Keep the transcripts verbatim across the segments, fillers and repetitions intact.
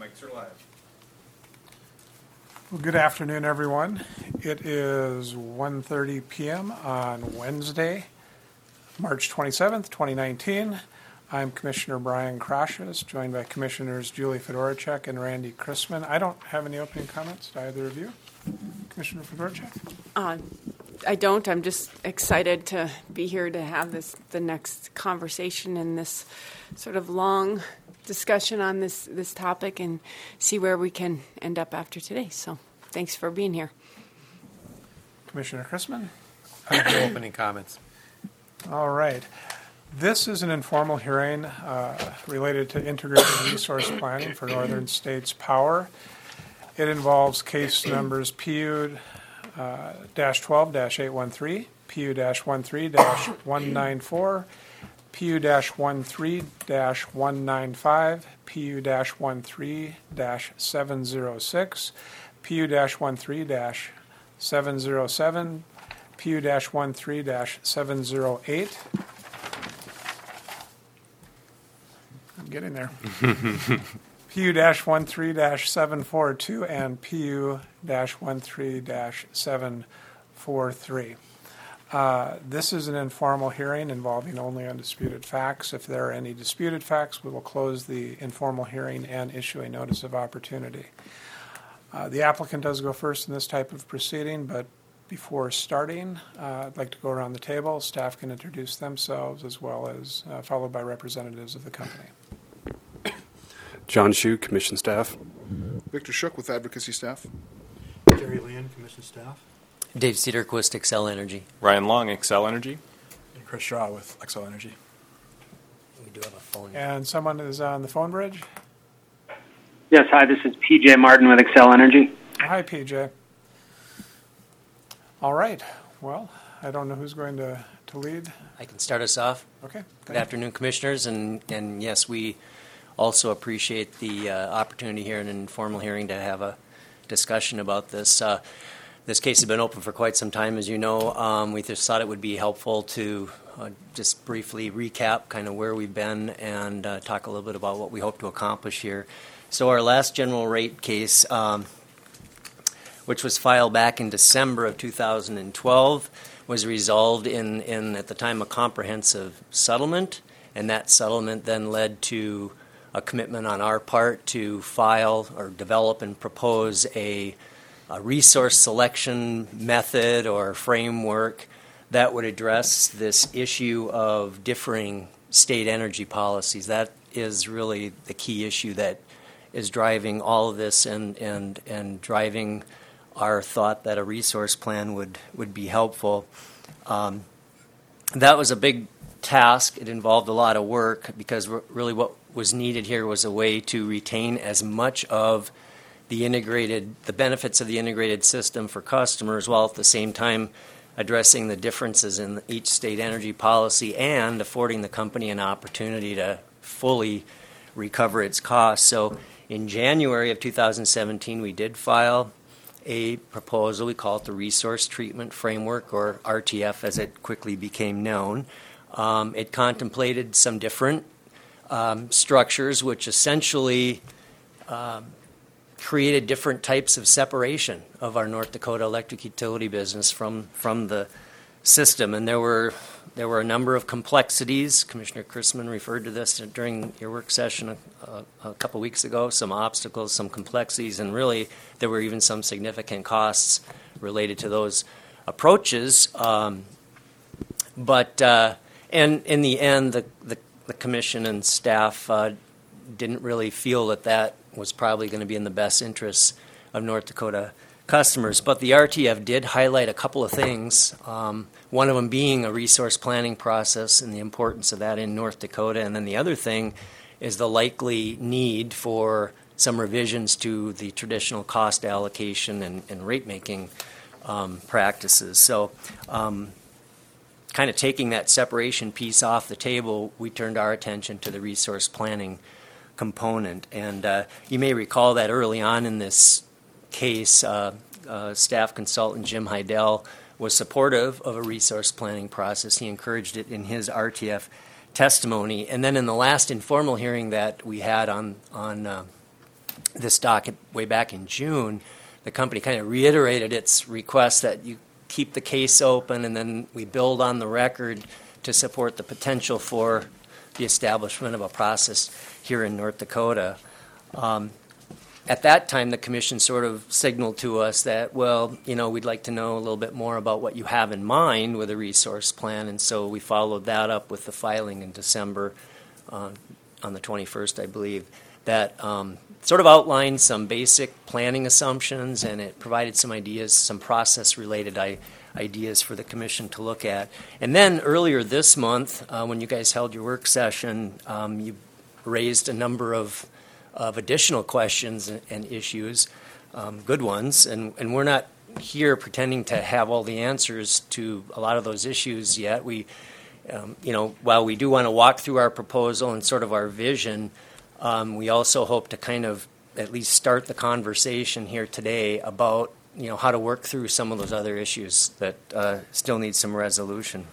Mics are live. Well, good afternoon, everyone. It is one thirty p.m. on Wednesday, March twenty-seventh, twenty nineteen. I'm Commissioner Brian Krashes, joined by Commissioners Julie Fedorchak and Randy Chrisman. I don't have any opening comments. Do either of you? Commissioner Fedorchak? Uh, I don't. I'm just excited to be here to have this the next conversation in this sort of long discussion on this, this topic and see where we can end up after today. So thanks for being here. Commissioner Chrisman? I have no opening comments. All right. This is an informal hearing uh, related to integrated resource planning for Northern States Power. It involves case numbers P U twelve dash eight one three, P U thirteen dash one nine four, P U thirteen dash one nine five, P U thirteen dash seven zero six, P U thirteen dash seven zero seven, P U thirteen dash seven zero eight. I'm getting there. P U thirteen dash seven four two and P U thirteen dash seven four three. Uh, this is an informal hearing involving only undisputed facts. If there are any disputed facts, we will close the informal hearing and issue a notice of opportunity. Uh, the applicant does go first in this type of proceeding, but before starting, uh, I'd like to go around the table. Staff can introduce themselves as well as uh, followed by representatives of the company. John Shu, Commission Staff. Victor Shook with Advocacy Staff. Jerry Leon, Commission Staff. Dave Cedarquist, Xcel Energy. Ryan Long, Xcel Energy. And Chris Shaw with Xcel Energy. We do have a phone. And someone is on the phone bridge. Yes, hi, this is P J Martin with Xcel Energy. Hi, P J. All right. Well, I don't know who's going to, to lead. I can start us off. Okay. Good afternoon, Commissioners. And, and yes, we also appreciate the uh, opportunity here in an informal hearing to have a discussion about this. Uh, this case has been open for quite some time, as you know. Um, we just thought it would be helpful to uh, just briefly recap kind of where we've been and uh, talk a little bit about what we hope to accomplish here. So our last general rate case, um, which was filed back in December of two thousand twelve, was resolved in, in at the time, a comprehensive settlement, and that settlement then led to a commitment on our part to file or develop and propose a, a resource selection method or framework that would address this issue of differing state energy policies. That is really the key issue that is driving all of this and, and, and driving our thought that a resource plan would, would be helpful. Um, that was a big task. It involved a lot of work because really what was needed here was a way to retain as much of the integrated, the benefits of the integrated system for customers, while at the same time addressing the differences in each state energy policy and affording the company an opportunity to fully recover its costs. So in January of two thousand seventeen, we did file a proposal. We call it the Resource Treatment Framework, or R T F as it quickly became known. Um, it contemplated some different um, structures which essentially um, created different types of separation of our North Dakota electric utility business from, from the system. And there were there were a number of complexities. Commissioner Chrisman referred to this during your work session a, a, a couple weeks ago, some obstacles, some complexities, and really there were even some significant costs related to those approaches. Um, but uh, and in the end, the, the, the commission and staff uh, didn't really feel that that was probably going to be in the best interests of North Dakota customers. But the R T F did highlight a couple of things, um, one of them being a resource planning process and the importance of that in North Dakota. And then the other thing is the likely need for some revisions to the traditional cost allocation and, and rate-making um, practices. So um, kind of taking that separation piece off the table, we turned our attention to the resource planning component. And uh, you may recall that early on in this case, uh, uh, staff consultant Jim Heidel was supportive of a resource planning process. He encouraged it in his R T F testimony. And then in the last informal hearing that we had on, on uh, this docket way back in June, the company kind of reiterated its request that you keep the case open and then we build on the record to support the potential for the establishment of a process here in North Dakota. Um, at that time, the commission sort of signaled to us that, well, you know, we'd like to know a little bit more about what you have in mind with a resource plan, and so we followed that up with the filing in December uh, on the twenty-first, I believe, that um, sort of outlined some basic planning assumptions, and it provided some ideas, some process-related I- ideas for the commission to look at. And then earlier this month, uh, when you guys held your work session, um, you raised a number of, of additional questions and, and issues, um, good ones, and, and we're not here pretending to have all the answers to a lot of those issues yet. We, um, you know, while we do want to walk through our proposal and sort of our vision, Um, we also hope to kind of at least start the conversation here today about, you know, how to work through some of those other issues that uh, still need some resolution.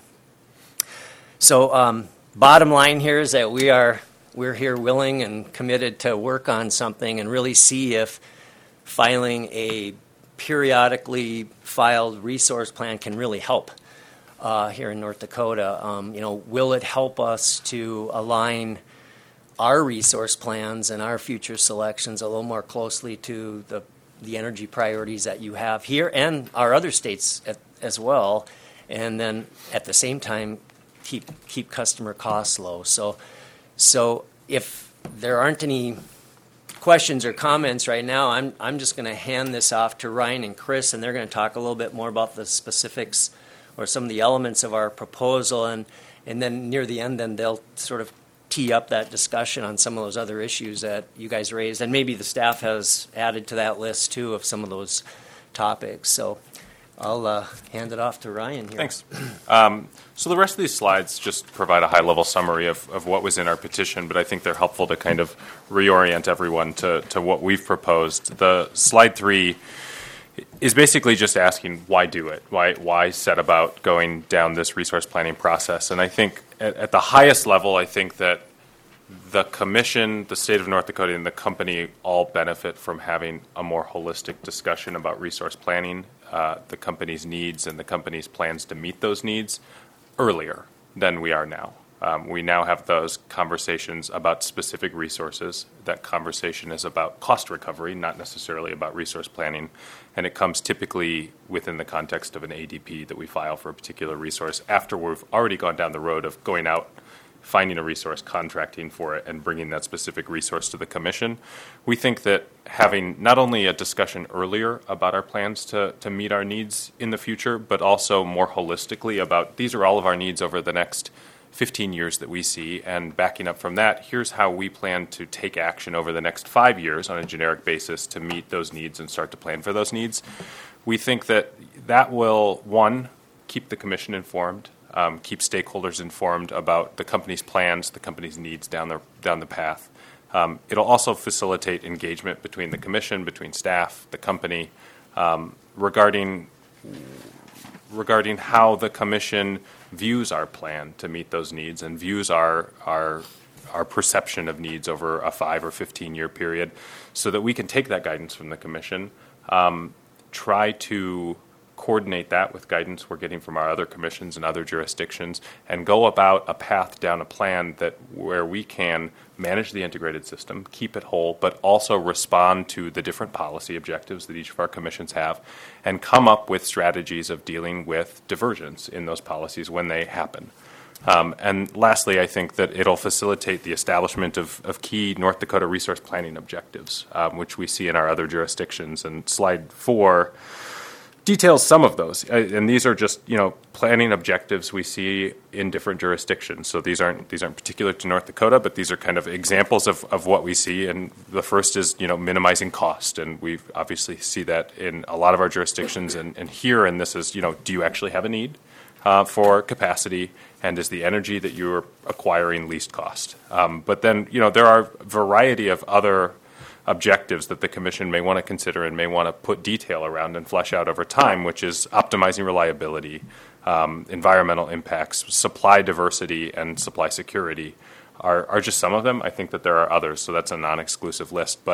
So, um, bottom line here is that we are we're here willing and committed to work on something and really see if filing a periodically filed resource plan can really help uh, here in North Dakota. Um, you know, will it help us to align our resource plans and our future selections a little more closely to the the energy priorities that you have here and our other states at, as well, and then at the same time keep keep customer costs low. So, so if there aren't any questions or comments right now, I'm I'm just going to hand this off to Ryan and Chris, and they're going to talk a little bit more about the specifics or some of the elements of our proposal, and and then near the end, then they'll sort of tee up that discussion on some of those other issues that you guys raised, and maybe the staff has added to that list too of some of those topics. So I'll uh, hand it off to Ryan here. Thanks. Um, so the rest of these slides just provide a high-level summary of, of what was in our petition, but I think they're helpful to kind of reorient everyone to, to what we've proposed. The slide three is basically just asking why do it? Why why set about going down this resource planning process? And I think at, at the highest level, I think that the commission, the state of North Dakota, and the company all benefit from having a more holistic discussion about resource planning, uh, the company's needs and the company's plans to meet those needs earlier than we are now. Um, we now have those conversations about specific resources. That conversation is about cost recovery, not necessarily about resource planning. And it comes typically within the context of an A D P that we file for a particular resource after we've already gone down the road of going out, finding a resource, contracting for it, and bringing that specific resource to the commission. We think that having not only a discussion earlier about our plans to, to meet our needs in the future, but also more holistically about these are all of our needs over the next fifteen years that we see, and backing up from that, here's how we plan to take action over the next five years on a generic basis to meet those needs and start to plan for those needs. We think that that will, one, keep the commission informed, um, keep stakeholders informed about the company's plans, the company's needs down the down the path. Um, it'll also facilitate engagement between the commission, between staff, the company, um, regarding regarding how the commission views our plan to meet those needs and views our our our perception of needs over a five or fifteen year period, so that we can take that guidance from the commission, um, try to coordinate that with guidance we're getting from our other commissions and other jurisdictions, and go about a path down a plan that where we can manage the integrated system, keep it whole, but also respond to the different policy objectives that each of our commissions have, and come up with strategies of dealing with divergence in those policies when they happen. Um, and lastly, I think that it'll facilitate the establishment of, of key North Dakota resource planning objectives, um, which we see in our other jurisdictions. And slide four details some of those, uh, and these are just you know planning objectives we see in different jurisdictions. So these aren't these aren't particular to North Dakota, but these are kind of examples of, of what we see. And the first is you know minimizing cost, and we obviously see that in a lot of our jurisdictions. And, and here, and this is you know do you actually have a need uh, for capacity, and is the energy that you are acquiring least cost? Um, but then you know there are a variety of other objectives that the commission may want to consider and may want to put detail around and flesh out over time, which is optimizing reliability, um, environmental impacts, supply diversity, and supply security are, are just some of them. I think that there are others, so that's a non-exclusive list. But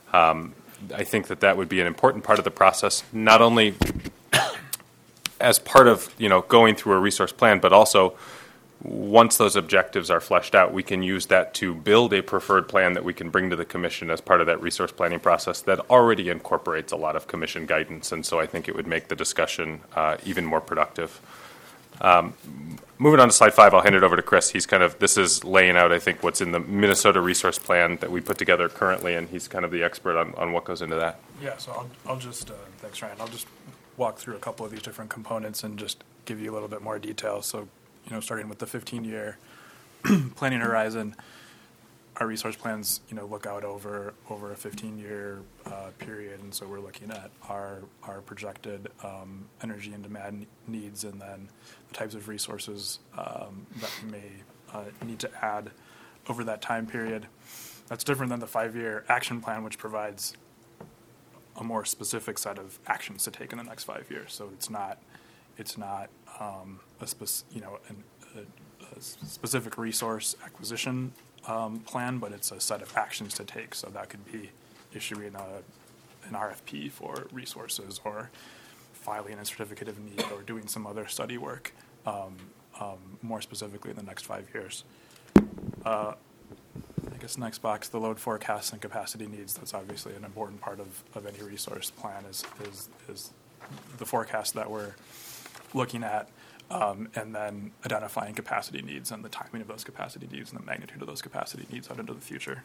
Um, I think that that would be an important part of the process, not only as part of, you know, going through a resource plan, but also once those objectives are fleshed out, we can use that to build a preferred plan that we can bring to the commission as part of that resource planning process that already incorporates a lot of commission guidance. And so I think it would make the discussion uh, even more productive. Um, moving on to slide five, I'll hand it over to Chris. He's kind of, this is laying out, I think, what's in the Minnesota resource plan that we put together currently, and he's kind of the expert on, on what goes into that. Yeah, so I'll, I'll just, uh, thanks, Ryan. I'll just walk through a couple of these different components and just give you a little bit more detail. So, you know, starting with the fifteen-year planning horizon, our resource plans, you know, look out over over a fifteen-year uh, period, and so we're looking at our our projected um, energy and demand needs, and then the types of resources um, that we may uh, need to add over that time period. That's different than the five-year action plan, which provides a more specific set of actions to take in the next five years. So it's not it's not um, a spec- you know an, a, a specific resource acquisition Um, plan, but it's a set of actions to take. So that could be issuing a, an R F P for resources, or filing a certificate of need, or doing some other study work, um, um, more specifically in the next five years. Uh, I guess next box, the load forecasts and capacity needs. That's obviously an important part of, of any resource plan, is, is, is the forecast that we're looking at. Um, and then identifying capacity needs and the timing of those capacity needs and the magnitude of those capacity needs out into the future.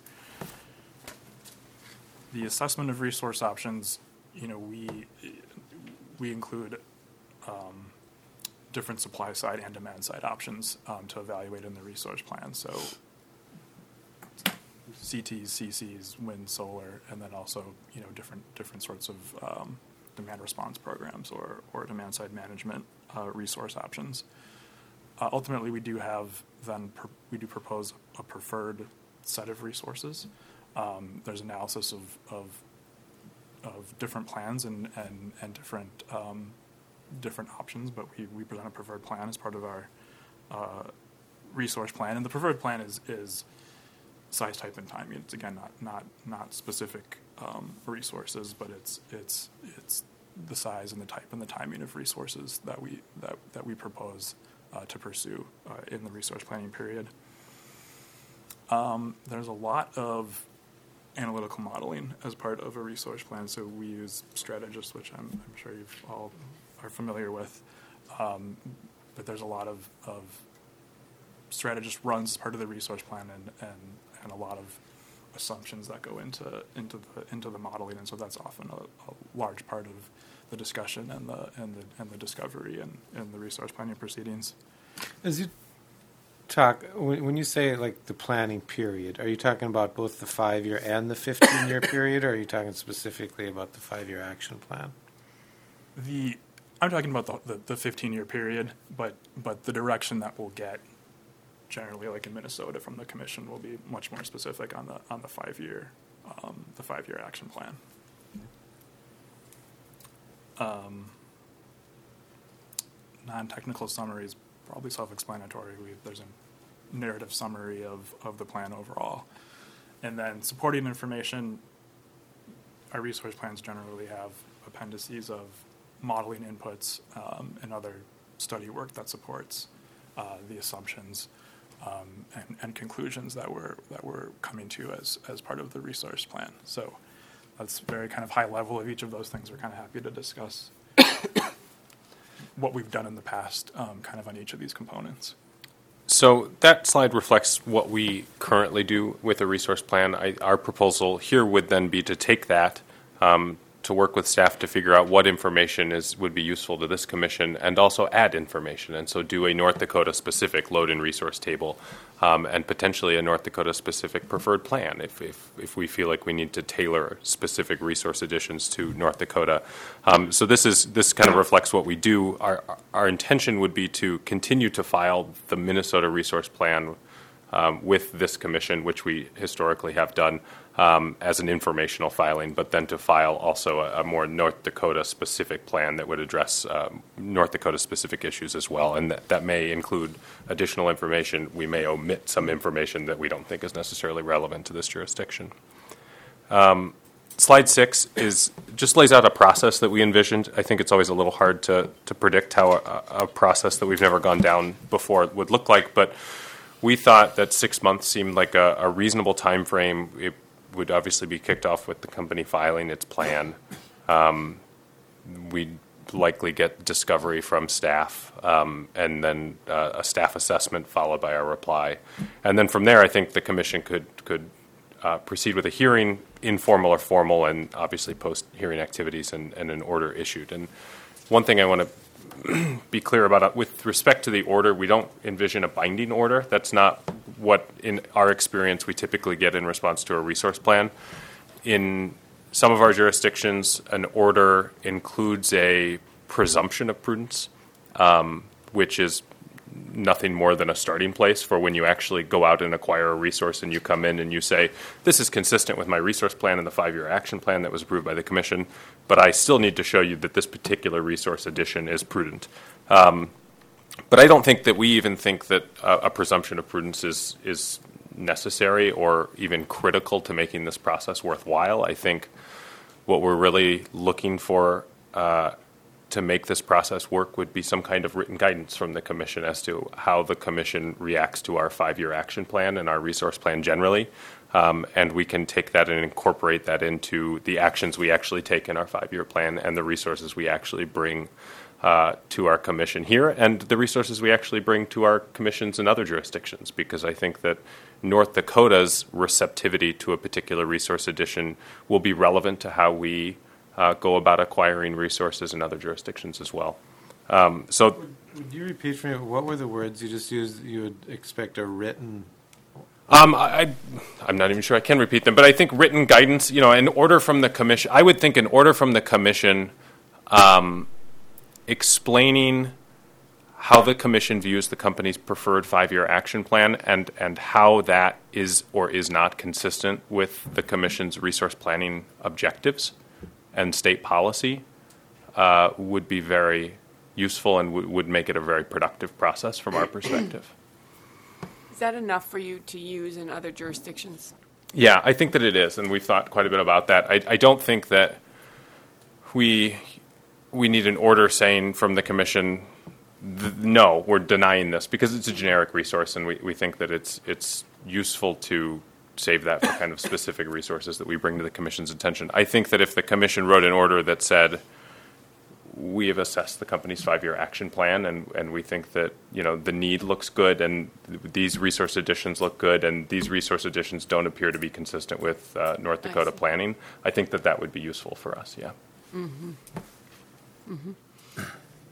The assessment of resource options, you know, we we include um, different supply side and demand side options um, to evaluate in the resource plan. So C Ts, C Cs, wind, solar, and then also, you know, different different sorts of um, demand response programs or, or demand side management uh, resource options. Uh, ultimately, we do have then per, we do propose a preferred set of resources. Um, there's analysis of, of of different plans and and and different um, different options, but we, we present a preferred plan as part of our uh, resource plan, and the preferred plan is is size, type, and timing. It's again not not not specific um, resources, but it's it's it's the size and the type and the timing of resources that we that that we propose uh, to pursue uh, in the resource planning period. Um, there's a lot of analytical modeling as part of a resource plan. So we use Strategist, which I'm, I'm sure you all are familiar with. Um, but there's a lot of, of Strategist runs as part of the resource plan, and, and, and a lot of assumptions that go into into the into the modeling, and so that's often a, a large part of the discussion and the and the and the discovery and, and the resource planning proceedings. As you talk, when, when you say like the planning period, are you talking about both the five-year and the fifteen-year period, or are you talking specifically about the five-year action plan? The I'm talking about the, the, the fifteen-year period, but but the direction that we'll get, generally, like in Minnesota, from the commission, will be much more specific on the on the five-year um, the five-year action plan. Um, non-technical summaries. Probably self-explanatory. We, there's a narrative summary of, of the plan overall. And then supporting information, our resource plans generally have appendices of modeling inputs um, and other study work that supports uh, the assumptions um, and, and conclusions that we're, that we're coming to as, as part of the resource plan. So that's very kind of high level of each of those things. We're kind of happy to discuss what we've done in the past, um, kind of on each of these components. So that slide reflects what we currently do with a resource plan. I, our proposal here would then be to take that, um, to work with staff to figure out what information is would be useful to this commission, and also add information. And so do a North Dakota specific load and resource table, um, and potentially a North Dakota specific preferred plan if, if if we feel like we need to tailor specific resource additions to North Dakota. Um, so this is this kind of reflects what we do. Our our intention would be to continue to file the Minnesota resource plan um, with this commission, which we historically have done. Um, as an informational filing, but then to file also a, a more North Dakota specific plan that would address um, North Dakota specific issues as well. And that, that may include additional information. We may omit some information that we don't think is necessarily relevant to this jurisdiction. Um, slide six is just lays out a process that we envisioned. I think it's always a little hard to, to predict how a, a process that we've never gone down before would look like, but we thought that six months seemed like a, a reasonable time frame. It would obviously be kicked off with the company filing its plan. Um, we'd likely get discovery from staff, um, and then uh, a staff assessment followed by our reply. And then from there, I think the commission could could uh, proceed with a hearing, informal or formal, and obviously post-hearing activities and, and an order issued. And one thing I want to be clear about, uh, with respect to the order, we don't envision a binding order. That's not what, in our experience, we typically get in response to a resource plan. In some of our jurisdictions, an order includes a presumption of prudence, um, which is nothing more than a starting place for when you actually go out and acquire a resource and you come in and you say, this is consistent with my resource plan and the five-year action plan that was approved by the commission, but I still need to show you that this particular resource addition is prudent. Um, but I don't think that we even think that a, a presumption of prudence is is necessary or even critical to making this process worthwhile. I think what we're really looking for uh, to make this process work would be some kind of written guidance from the commission as to how the commission reacts to our five-year action plan and our resource plan generally. Um, and we can take that and incorporate that into the actions we actually take in our five-year plan and the resources we actually bring uh, to our commission here and the resources we actually bring to our commissions in other jurisdictions, because I think that North Dakota's receptivity to a particular resource addition will be relevant to how we uh, go about acquiring resources in other jurisdictions as well. Um, so, would, would you repeat for me, what were the words you just used? You would expect a written... Um, I, I'm not even sure I can repeat them, but I think written guidance, you know, an order from the commission, I would think an order from the commission um, explaining how the commission views the company's preferred five-year action plan and, and how that is or is not consistent with the commission's resource planning objectives and state policy uh, would be very useful and w- would make it a very productive process from our perspective. Is that enough for you to use in other jurisdictions? Yeah, I think that it is, and we've thought quite a bit about that. I, I don't think that we we need an order saying from the commission, th- no, we're denying this, because it's a generic resource, and we, we think that it's it's useful to save that for kind of specific resources that we bring to the commission's attention. I think that if the commission wrote an order that said, we have assessed the company's five-year action plan, and, and we think that, you know, the need looks good, and th- these resource additions look good, and these resource additions don't appear to be consistent with uh, North Dakota planning, I think that that would be useful for us, yeah. Mm-hmm. Mm-hmm.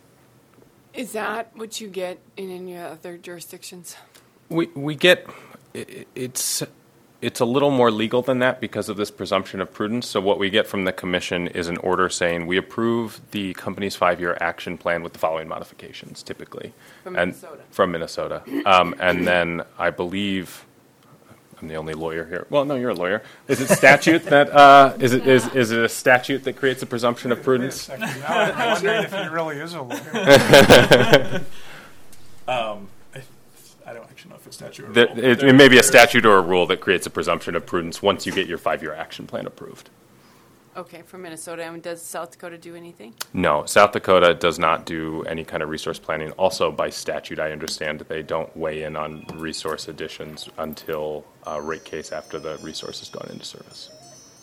Is that what you get in any other jurisdictions? We we get, it, it's it's a little more legal than that because of this presumption of prudence. So what we get from the commission is an order saying we approve the company's five-year action plan with the following modifications, typically. From and Minnesota. From Minnesota. Um, and then I believe, I'm the only lawyer here. Well, no, you're a lawyer. Is it statute that, uh, is it is, is it a statute that creates a presumption of prudence? Wait a second. Now I'm wondering if he really is a lawyer. Um, I, I don't actually know if it's statute or The, rule. it, There- it may be a there's- statute or a rule that creates a presumption of prudence once you get your five-year action plan approved. Okay, from Minnesota. And does South Dakota do anything? No, South Dakota does not do any kind of resource planning. Also, by statute, I understand that they don't weigh in on resource additions until uh, rate case after the resource has gone into service.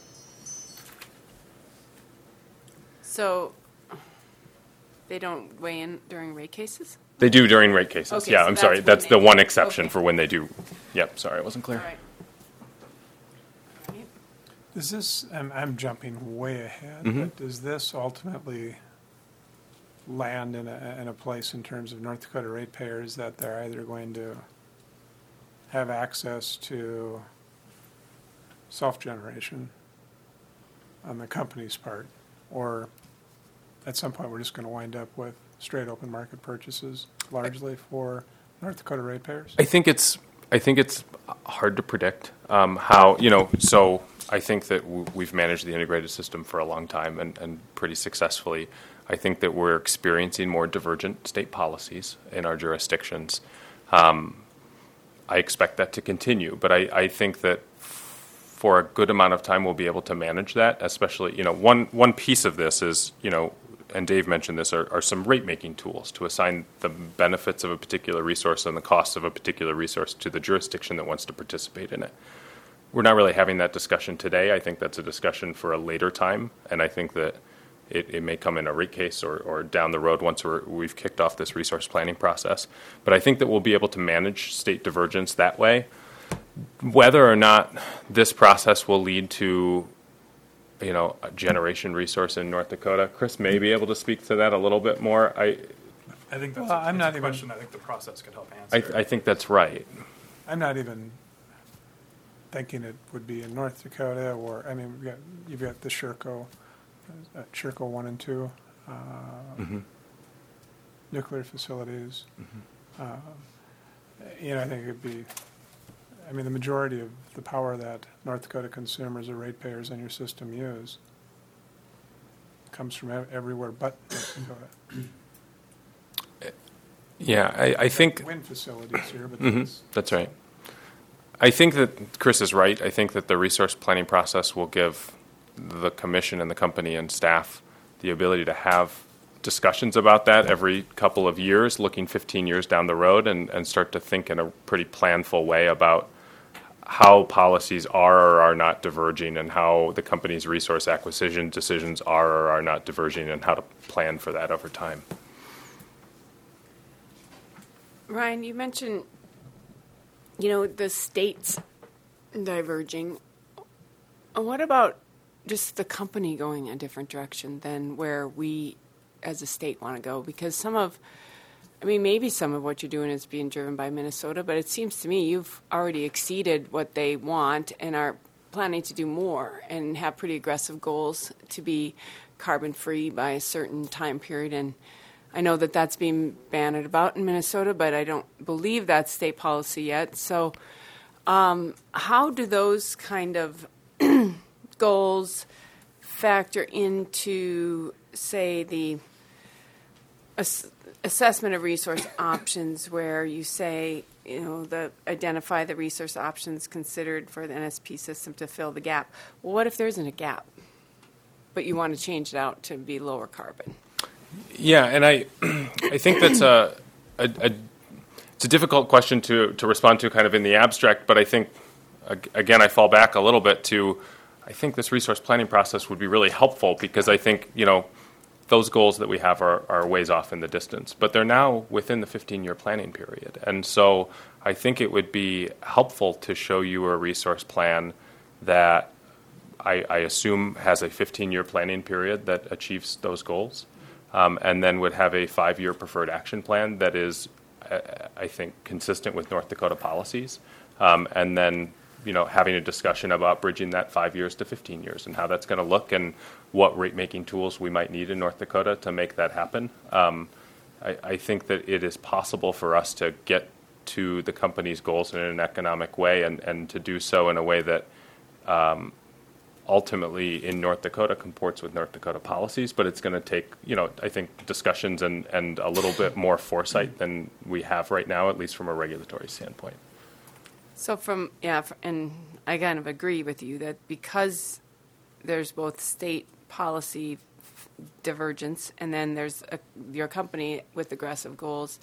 So they don't weigh in during rate cases? They do during rate cases. Okay, yeah, so I'm that's sorry. when That's they the do. one exception Okay. for when they do. Yep, sorry, I wasn't clear. All right. Right. Does this, I'm, I'm jumping way ahead, Mhm. but does this ultimately land in a, in a place in terms of North Dakota ratepayers that they're either going to have access to self-generation on the company's part, or at some point we're just going to wind up with straight open market purchases largely for North Dakota ratepayers? I think it's I think it's hard to predict um, how, you know, so I think that w- we've managed the integrated system for a long time and, and pretty successfully. I think that we're experiencing more divergent state policies in our jurisdictions. Um, I expect that to continue, but I, I think that f- for a good amount of time, we'll be able to manage that, especially, you know, one, one piece of this is, you know, and Dave mentioned this, are, are some rate-making tools to assign the benefits of a particular resource and the costs of a particular resource to the jurisdiction that wants to participate in it. We're not really having that discussion today. I think that's a discussion for a later time, and I think that it, it may come in a rate case or, or down the road once we're, we've kicked off this resource planning process. But I think that we'll be able to manage state divergence that way. Whether or not this process will lead to, you know, a generation resource in North Dakota, Chris may be able to speak to that a little bit more. I, I think that's, Well, a, I'm that's not a even- question I think the process could help I, answer. I think that's right. I'm not even thinking it would be in North Dakota, or, I mean, we've got, you've got the Sherco, uh, Sherco one and two, uh, Mm-hmm. nuclear facilities. Mm-hmm. Uh, You know, I think it'd be, I mean, the majority of the power that North Dakota consumers or ratepayers in your system use comes from ev- everywhere but North Dakota. Yeah, I, I think Wind facilities here, but Mhm, that's, that's right. I think that Chris is right. I think that the resource planning process will give the commission and the company and staff the ability to have discussions about that every couple of years, looking fifteen years down the road, and, and start to think in a pretty planful way about how policies are or are not diverging, and how the company's resource acquisition decisions are or are not diverging, and how to plan for that over time. Ryan, you mentioned, you know, the states diverging. Uh, What about just the company going a different direction than where we as a state want to go? Because some of, I mean, maybe some of what you're doing is being driven by Minnesota, but it seems to me you've already exceeded what they want and are planning to do more and have pretty aggressive goals to be carbon-free by a certain time period. And I know that that's being bandied about in Minnesota, but I don't believe that's state policy yet. So um, how do those kind of goals factor into, say, the ass- assessment of resource options, where you say, you know, the identify the resource options considered for the N S P system to fill the gap? Well, what if there isn't a gap, but you want to change it out to be lower carbon? Yeah, and I, I think that's a, a, a, it's a difficult question to, to respond to kind of in the abstract, but I think, ag- again, I fall back a little bit to, I think this resource planning process would be really helpful, because I think, you know, those goals that we have are, are ways off in the distance, but they're now within the fifteen-year planning period. And so I think it would be helpful to show you a resource plan that I, I assume has a fifteen-year planning period that achieves those goals. Um, and then would have a five-year preferred action plan that is, uh, I think, consistent with North Dakota policies. Um, and then, you know, having a discussion about bridging that five years to fifteen years and how that's going to look, and what rate-making tools we might need in North Dakota to make that happen. Um, I, I think that it is possible for us to get to the company's goals in an economic way, and, and to do so in a way that um, ultimately in North Dakota comports with North Dakota policies, but it's going to take, you know, I think discussions and, and a little bit more foresight than we have right now, at least from a regulatory standpoint. So from, yeah, f- and I kind of agree with you that because there's both state policy f- divergence and then there's a, your company with aggressive goals,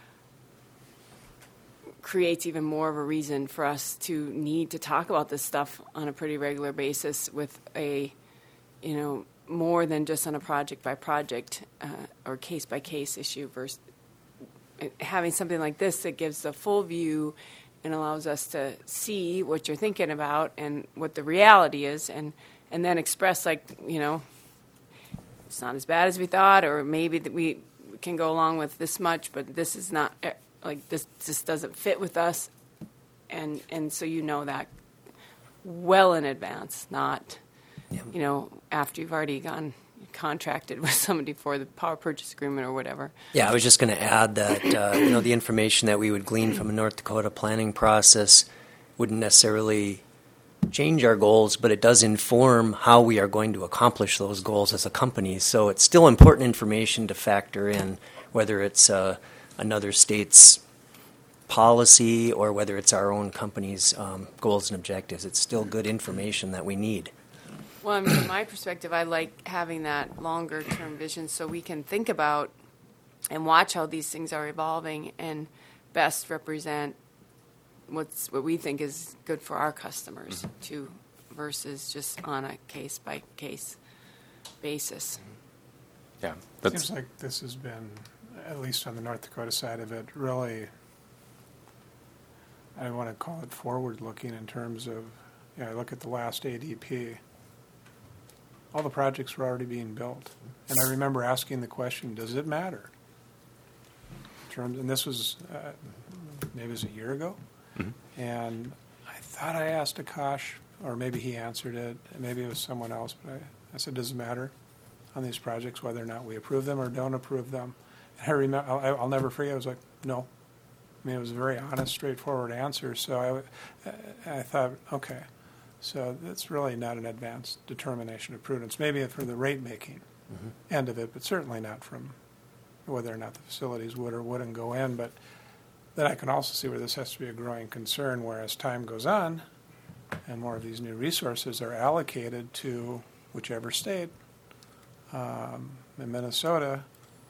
creates even more of a reason for us to need to talk about this stuff on a pretty regular basis, with a, you know, more than just on a project by project uh, or case by case issue, versus having something like this that gives the full view and allows us to see what you're thinking about and what the reality is, and, and then express, like, you know, it's not as bad as we thought, or maybe that we can go along with this much, but this is not, like, this just doesn't fit with us. And, and so you know that well in advance, not, you know, after you've already gone contracted with somebody for the power purchase agreement or whatever. Yeah, I was just going to add that uh, you know, the information that we would glean from a North Dakota planning process wouldn't necessarily change our goals, but it does inform how we are going to accomplish those goals as a company. So it's still important information to factor in, whether it's uh, another state's policy or whether it's our own company's um, goals and objectives. It's still good information that we need. Well, I mean, from my perspective, I like having that longer-term vision so we can think about and watch how these things are evolving and best represent what's what we think is good for our customers, mm-hmm. to versus just on a case-by-case basis. Yeah, that seems like this has been, at least on the North Dakota side of it, really, I want to call it forward-looking in terms of, you know, I look at the last A D P. All the projects were already being built. And I remember asking the question, does it matter? In terms, and this was, uh, maybe it was a year ago. Mm-hmm. And I thought I asked Akash, or maybe he answered it, maybe it was someone else, but I, I said, does it matter on these projects whether or not we approve them or don't approve them? And I remember, I'll, I'll never forget, I was like, no. I mean, it was a very honest, straightforward answer. So I, I thought, okay. So that's really not an advanced determination of prudence. Maybe for the rate-making mm-hmm. end of it, but certainly not from whether or not the facilities would or wouldn't go in. But then I can also see where this has to be a growing concern, where as time goes on and more of these new resources are allocated to whichever state, um, in Minnesota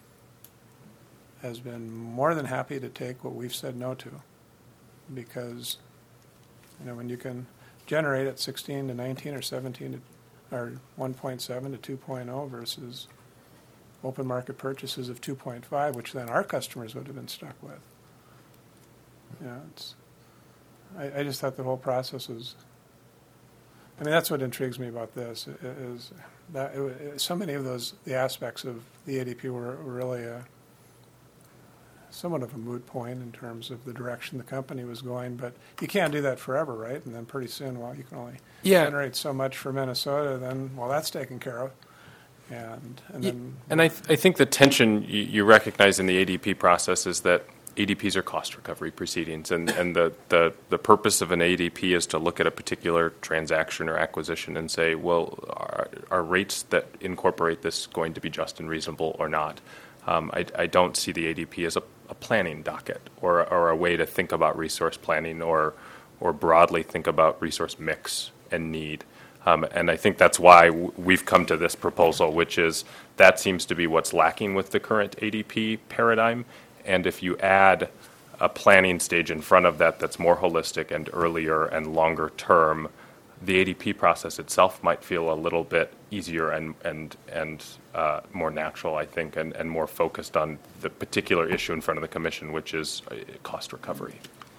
has been more than happy to take what we've said no to. Because, you know, when you can generate at sixteen to nineteen or seventeen to, or one point seven to two point oh versus open market purchases of two point five, which then our customers would have been stuck with. You know, it's, I, I just thought the whole process was, I mean, that's what intrigues me about this, is that it, it, so many of those, the aspects of the A D P were, were really a, somewhat of a moot point in terms of the direction the company was going, but you can't do that forever, right? And then pretty soon, well, you can only yeah. generate so much for Minnesota, then, well, that's taken care of. And and, then, and I, th- I think the tension you, you recognize in the A D P process is that A D Ps are cost recovery proceedings, and, and the, the, the purpose of an A D P is to look at a particular transaction or acquisition and say, well, are, are rates that incorporate this going to be just and reasonable or not? Um, I, I don't see the A D P as a, a planning docket or, or a way to think about resource planning or or broadly think about resource mix and need. Um, and I think that's why w- we've come to this proposal, which is that seems to be what's lacking with the current A D P paradigm. And if you add a planning stage in front of that that's more holistic and earlier and longer term, the A D P process itself might feel a little bit easier and and and uh, more natural, I think, and, and more focused on the particular issue in front of the commission, which is uh, cost recovery.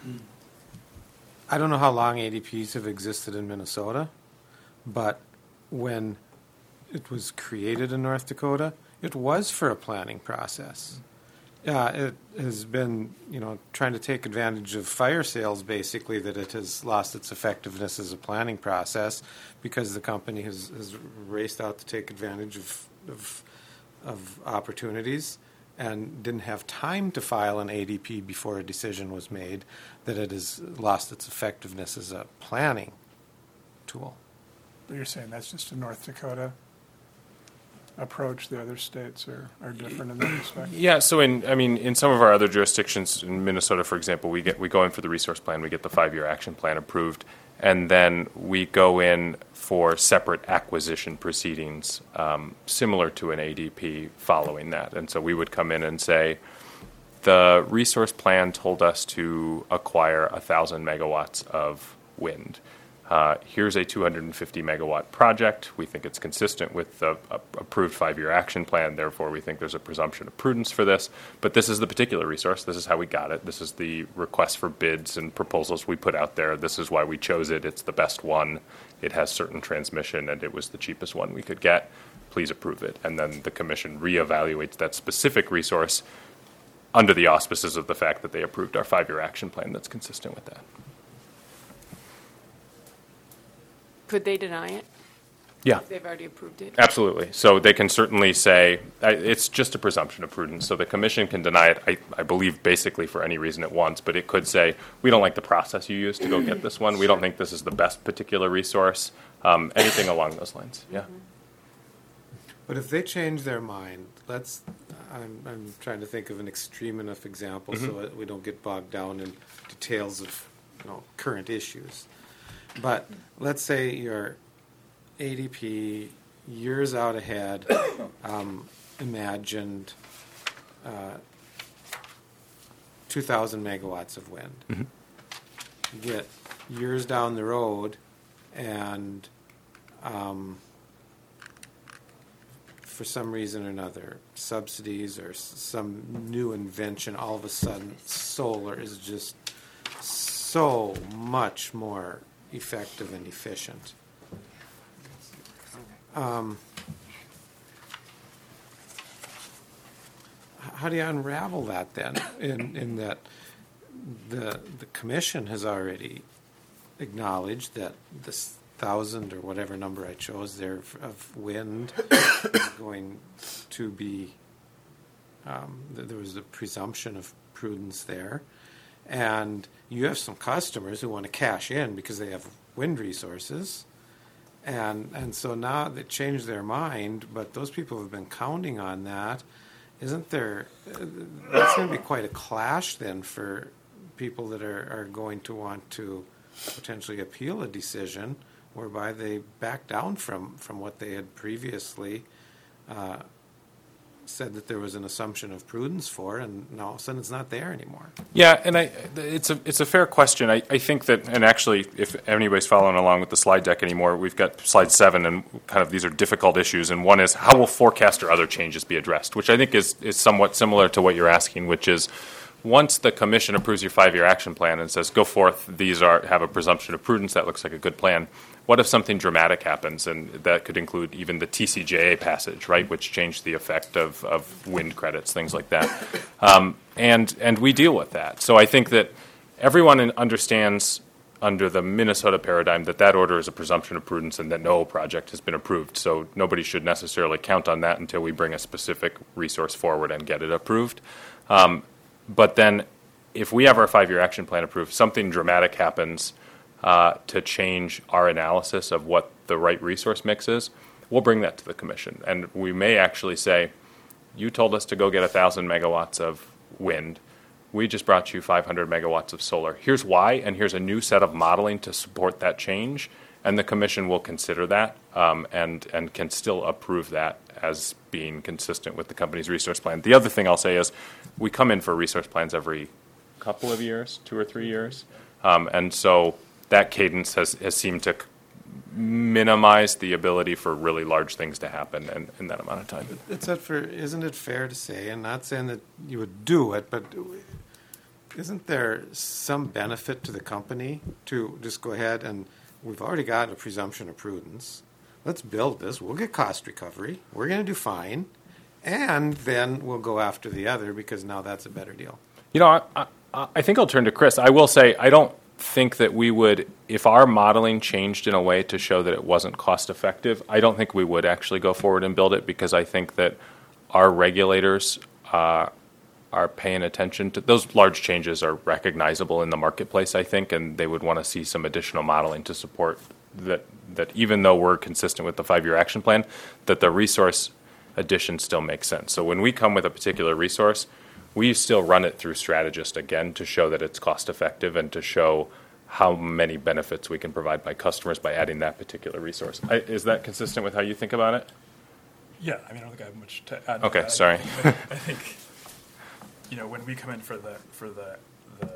I don't know how long A D Ps have existed in Minnesota, but when it was created in North Dakota, it was for a planning process. Yeah, it has been, you know, trying to take advantage of fire sales, basically, that it has lost its effectiveness as a planning process because the company has, has raced out to take advantage of, of of opportunities and didn't have time to file an A D P before a decision was made, that it has lost its effectiveness as a planning tool. But you're saying that's just a North Dakota approach? The other states are, are different in that respect? Yeah, so in I mean in some of our other jurisdictions, in Minnesota, for example, we get we go in for the resource plan, we get the five-year action plan approved, and then we go in for separate acquisition proceedings, um, similar to an A D P following that. And so we would come in and say, the resource plan told us to acquire one thousand megawatts of wind. Uh, here's a two hundred fifty megawatt project. We think it's consistent with the uh, approved five-year action plan. Therefore, we think there's a presumption of prudence for this. But this is the particular resource. This is how we got it. This is the request for bids and proposals we put out there. This is why we chose it. It's the best one. It has certain transmission, and it was the cheapest one we could get. Please approve it. And then the commission reevaluates that specific resource under the auspices of the fact that they approved our five-year action plan that's consistent with that. Could they deny it? Yeah. If they've already approved it? Absolutely. So they can certainly say, it's just a presumption of prudence. So the commission can deny it, I, I believe, basically for any reason it wants. But it could say, we don't like the process you used to go get this one. We don't think this is the best particular resource. Um, anything along those lines. Yeah. But if they change their mind, let's, I'm, I'm trying to think of an extreme enough example so that we don't get bogged down in details of, you know, current issues. But let's say your A D P years out ahead um, imagined uh, two thousand megawatts of wind. Mm-hmm. Get years down the road and um, for some reason or another, subsidies or s- some new invention, all of a sudden solar is just so much more effective and efficient. Um, h- how do you unravel that then? In, in that the the commission has already acknowledged that this thousand or whatever number I chose there f- of wind is going to be, um, th- there was a presumption of prudence there. And you have some customers who want to cash in because they have wind resources. And and so now they changed their mind, but those people have been counting on that. Isn't there, uh, that's going to be quite a clash then for people that are, are going to want to potentially appeal a decision whereby they back down from, from what they had previously uh, said that there was an assumption of prudence for, and now all of a sudden it's not there anymore. Yeah, and I, it's a it's a fair question. I, I think that, and actually, if anybody's following along with the slide deck anymore, we've got slide seven, and kind of these are difficult issues. And one is how will forecast or other changes be addressed, which I think is is somewhat similar to what you're asking, which is once the commission approves your five-year action plan and says, go forth, these are have a presumption of prudence, that looks like a good plan. What if something dramatic happens, and that could include even the T C J A passage, right, which changed the effect of, of wind credits, things like that. Um, and and we deal with that. So I think that everyone in, understands under the Minnesota paradigm that that order is a presumption of prudence and that no project has been approved. So nobody should necessarily count on that until we bring a specific resource forward and get it approved. Um, but then if we have our five-year action plan approved, something dramatic happens Uh, to change our analysis of what the right resource mix is, we'll bring that to the commission. And we may actually say, you told us to go get one thousand megawatts of wind. We just brought you five hundred megawatts of solar. Here's why, and here's a new set of modeling to support that change. And the commission will consider that um, and, and can still approve that as being consistent with the company's resource plan. The other thing I'll say is we come in for resource plans every couple of years, two or three years. Um, and so that cadence has, has seemed to minimize the ability for really large things to happen in, in that amount of time. It's that for, isn't it fair to say, and not saying that you would do it, but isn't there some benefit to the company to just go ahead and we've already got a presumption of prudence. Let's build this. We'll get cost recovery. We're going to do fine. And then we'll go after the other because now that's a better deal. You know, I, I, I think I'll turn to Chris. I will say I don't think that we would, if our modeling changed in a way to show that it wasn't cost effective, I don't think we would actually go forward and build it because I think that our regulators uh, are paying attention to those large changes are recognizable in the marketplace, I think, and they would want to see some additional modeling to support that, that even though we're consistent with the five-year action plan, that the resource addition still makes sense. So when we come with a particular resource, we still run it through Strategist again to show that it's cost effective and to show how many benefits we can provide by customers by adding that particular resource. I, is that consistent with how you think about it? Yeah, I mean, I don't think I have much to add. Okay, to that. sorry. I, I think, you know, when we come in for the for the, the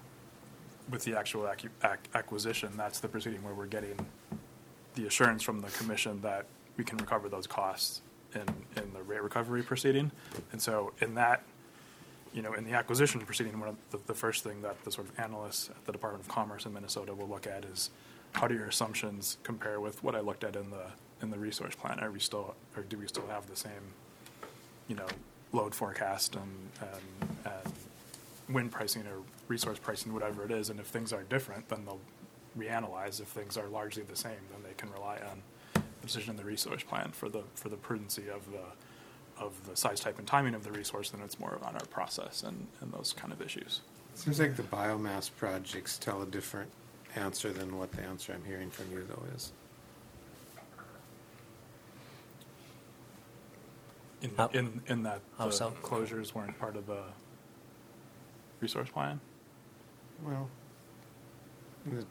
with the actual ac- ac- acquisition, that's the proceeding where we're getting the assurance from the commission that we can recover those costs in in the rate recovery proceeding, and so in that. You know, in the acquisition proceeding, one of the, the first thing that the sort of analysts at the Department of Commerce in Minnesota will look at is how do your assumptions compare with what I looked at in the in the resource plan? Are we still, or do we still have the same, you know, load forecast and and, and wind pricing or resource pricing, whatever it is? And if things are different, then they'll reanalyze. If things are largely the same, then they can rely on the decision in the resource plan for the for the prudency of the. of the size, type, and timing of the resource, then it's more on our process and, and those kind of issues. Seems like the biomass projects tell a different answer than what the answer I'm hearing from you, though, is. In, How- in, in that how the so? closures weren't part of the resource plan? Well, the-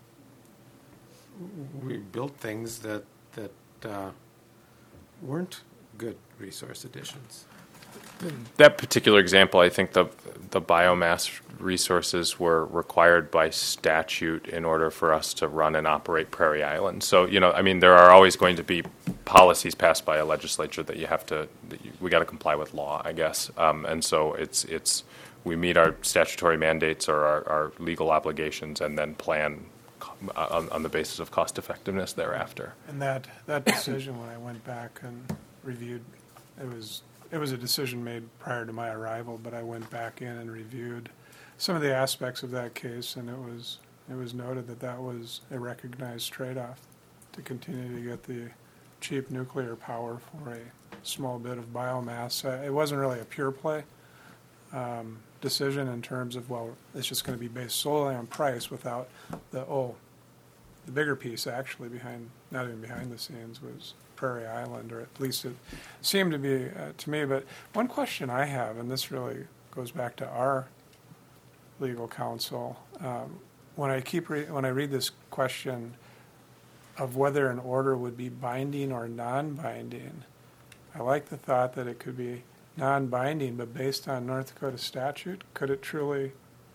we built things that, that uh, weren't good resource additions. That particular example, I think the the biomass resources were required by statute in order for us to run and operate Prairie Island. So, you know, I mean, there are always going to be policies passed by a legislature that you have to, that you, we got to comply with law, I guess. Um, and so it's it's we meet our statutory mandates or our, our legal obligations, and then plan on, on the basis of cost effectiveness thereafter. And that, that decision, when I went back and reviewed, it was, it was a decision made prior to my arrival, but I went back in and reviewed some of the aspects of that case, and it was, it was noted that that was a recognized trade-off to continue to get the cheap nuclear power for a small bit of biomass. Uh, it wasn't really a pure play um, decision in terms of, well, it's just going to be based solely on price without the, oh, the bigger piece actually behind, not even behind the scenes, was Prairie Island, or at least it seemed to be uh, to me. But one question I have, and this really goes back to our legal counsel, um, when I keep re- when I read this question of whether an order would be binding or non-binding, I like the thought that it could be non-binding, but based on North Dakota statute, could it truly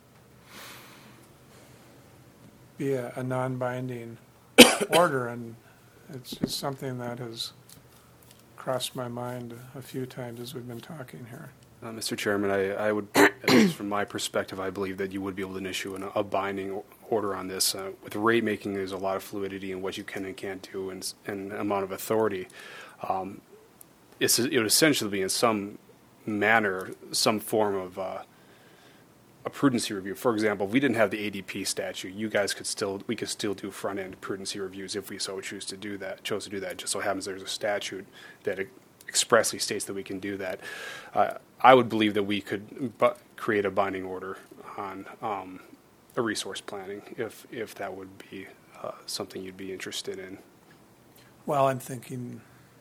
be a, a non-binding order? And it's just something that has crossed my mind a few times as we've been talking here. Uh, Mister Chairman, I, I would, at least from my perspective, I believe that you would be able to issue an, a binding o- order on this. Uh, with rate making, there's a lot of fluidity in what you can and can't do, and, s- and amount of authority. Um, it's, it would essentially be in some manner, some form of uh, a prudency review. For example, if we didn't have the A D P statute, you guys could still, we could still do front end prudency reviews if we so choose to do that. Chose to do that. It just so happens there's a statute that it expressly states that we can do that. Uh, I would believe that we could bu- create a binding order on um, a resource planning if if that would be uh, something you'd be interested in. Well, I'm thinking,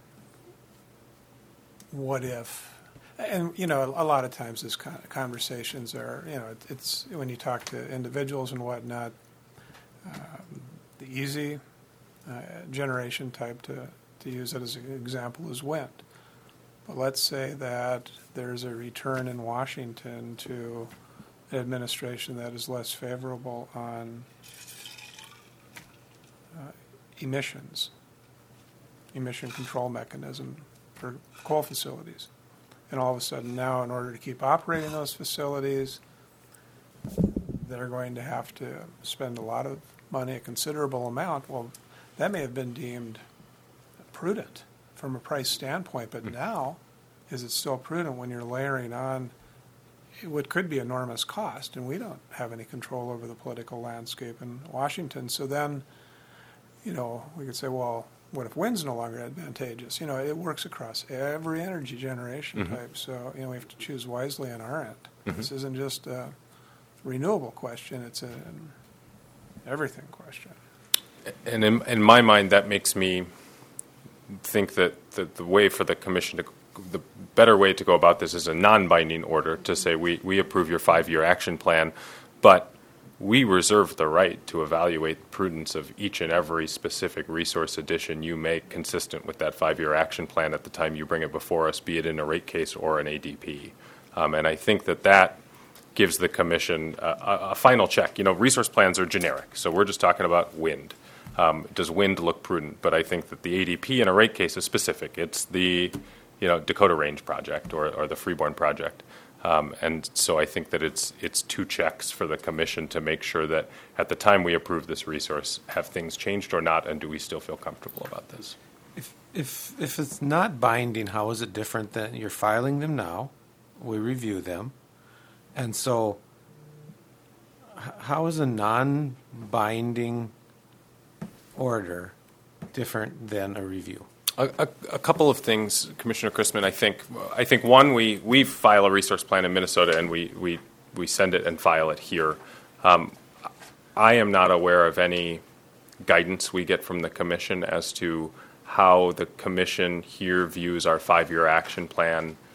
what if, and, you know, a lot of times these con- conversations are, you know, it, it's, when you talk to individuals and whatnot, um, the easy uh, generation type to, to use it as an example is wind. But let's say that there's a return in Washington to an administration that is less favorable on uh, emissions, emission control mechanism for coal facilities. And all of a sudden now, in order to keep operating those facilities, they're going to have to spend a lot of money, a considerable amount. Well, that may have been deemed prudent from a price standpoint, but mm-hmm. now, is it still prudent when you're layering on what could be enormous cost? And we don't have any control over the political landscape in Washington. So then, you know, we could say, well, what if wind's no longer advantageous? You know, it works across every energy generation mm-hmm. type. So, you know, we have to choose wisely on our end. Mm-hmm. This isn't just a renewable question, it's an everything question. And in, in my mind, that makes me think that the, the way for the commission to, the better way to go about this is a non-binding order to say we, we approve your five-year action plan, but we reserve the right to evaluate the prudence of each and every specific resource addition you make consistent with that five-year action plan at the time you bring it before us, be it in a rate case or an A D P. Um, and I think that that gives the commission a, a, a final check. You know, resource plans are generic, so we're just talking about wind. Um, does wind look prudent? But I think that the A D P in a rate case is specific. It's the, you know, Dakota Range project or, or the Freeborn project. Um, and so I think that it's it's two checks for the commission to make sure that at the time we approve this resource, have things changed or not, and do we still feel comfortable about this? If if if it's not binding, how is it different than you're filing them now? We review them, and so h- how is a non-binding order different than a review? A, a, a couple of things, Commissioner Chrisman. I think I think one, we we file a resource plan in Minnesota and we we, we send it and file it here. Um, I am not aware of any guidance we get from the commission as to how the commission here views our five-year action plan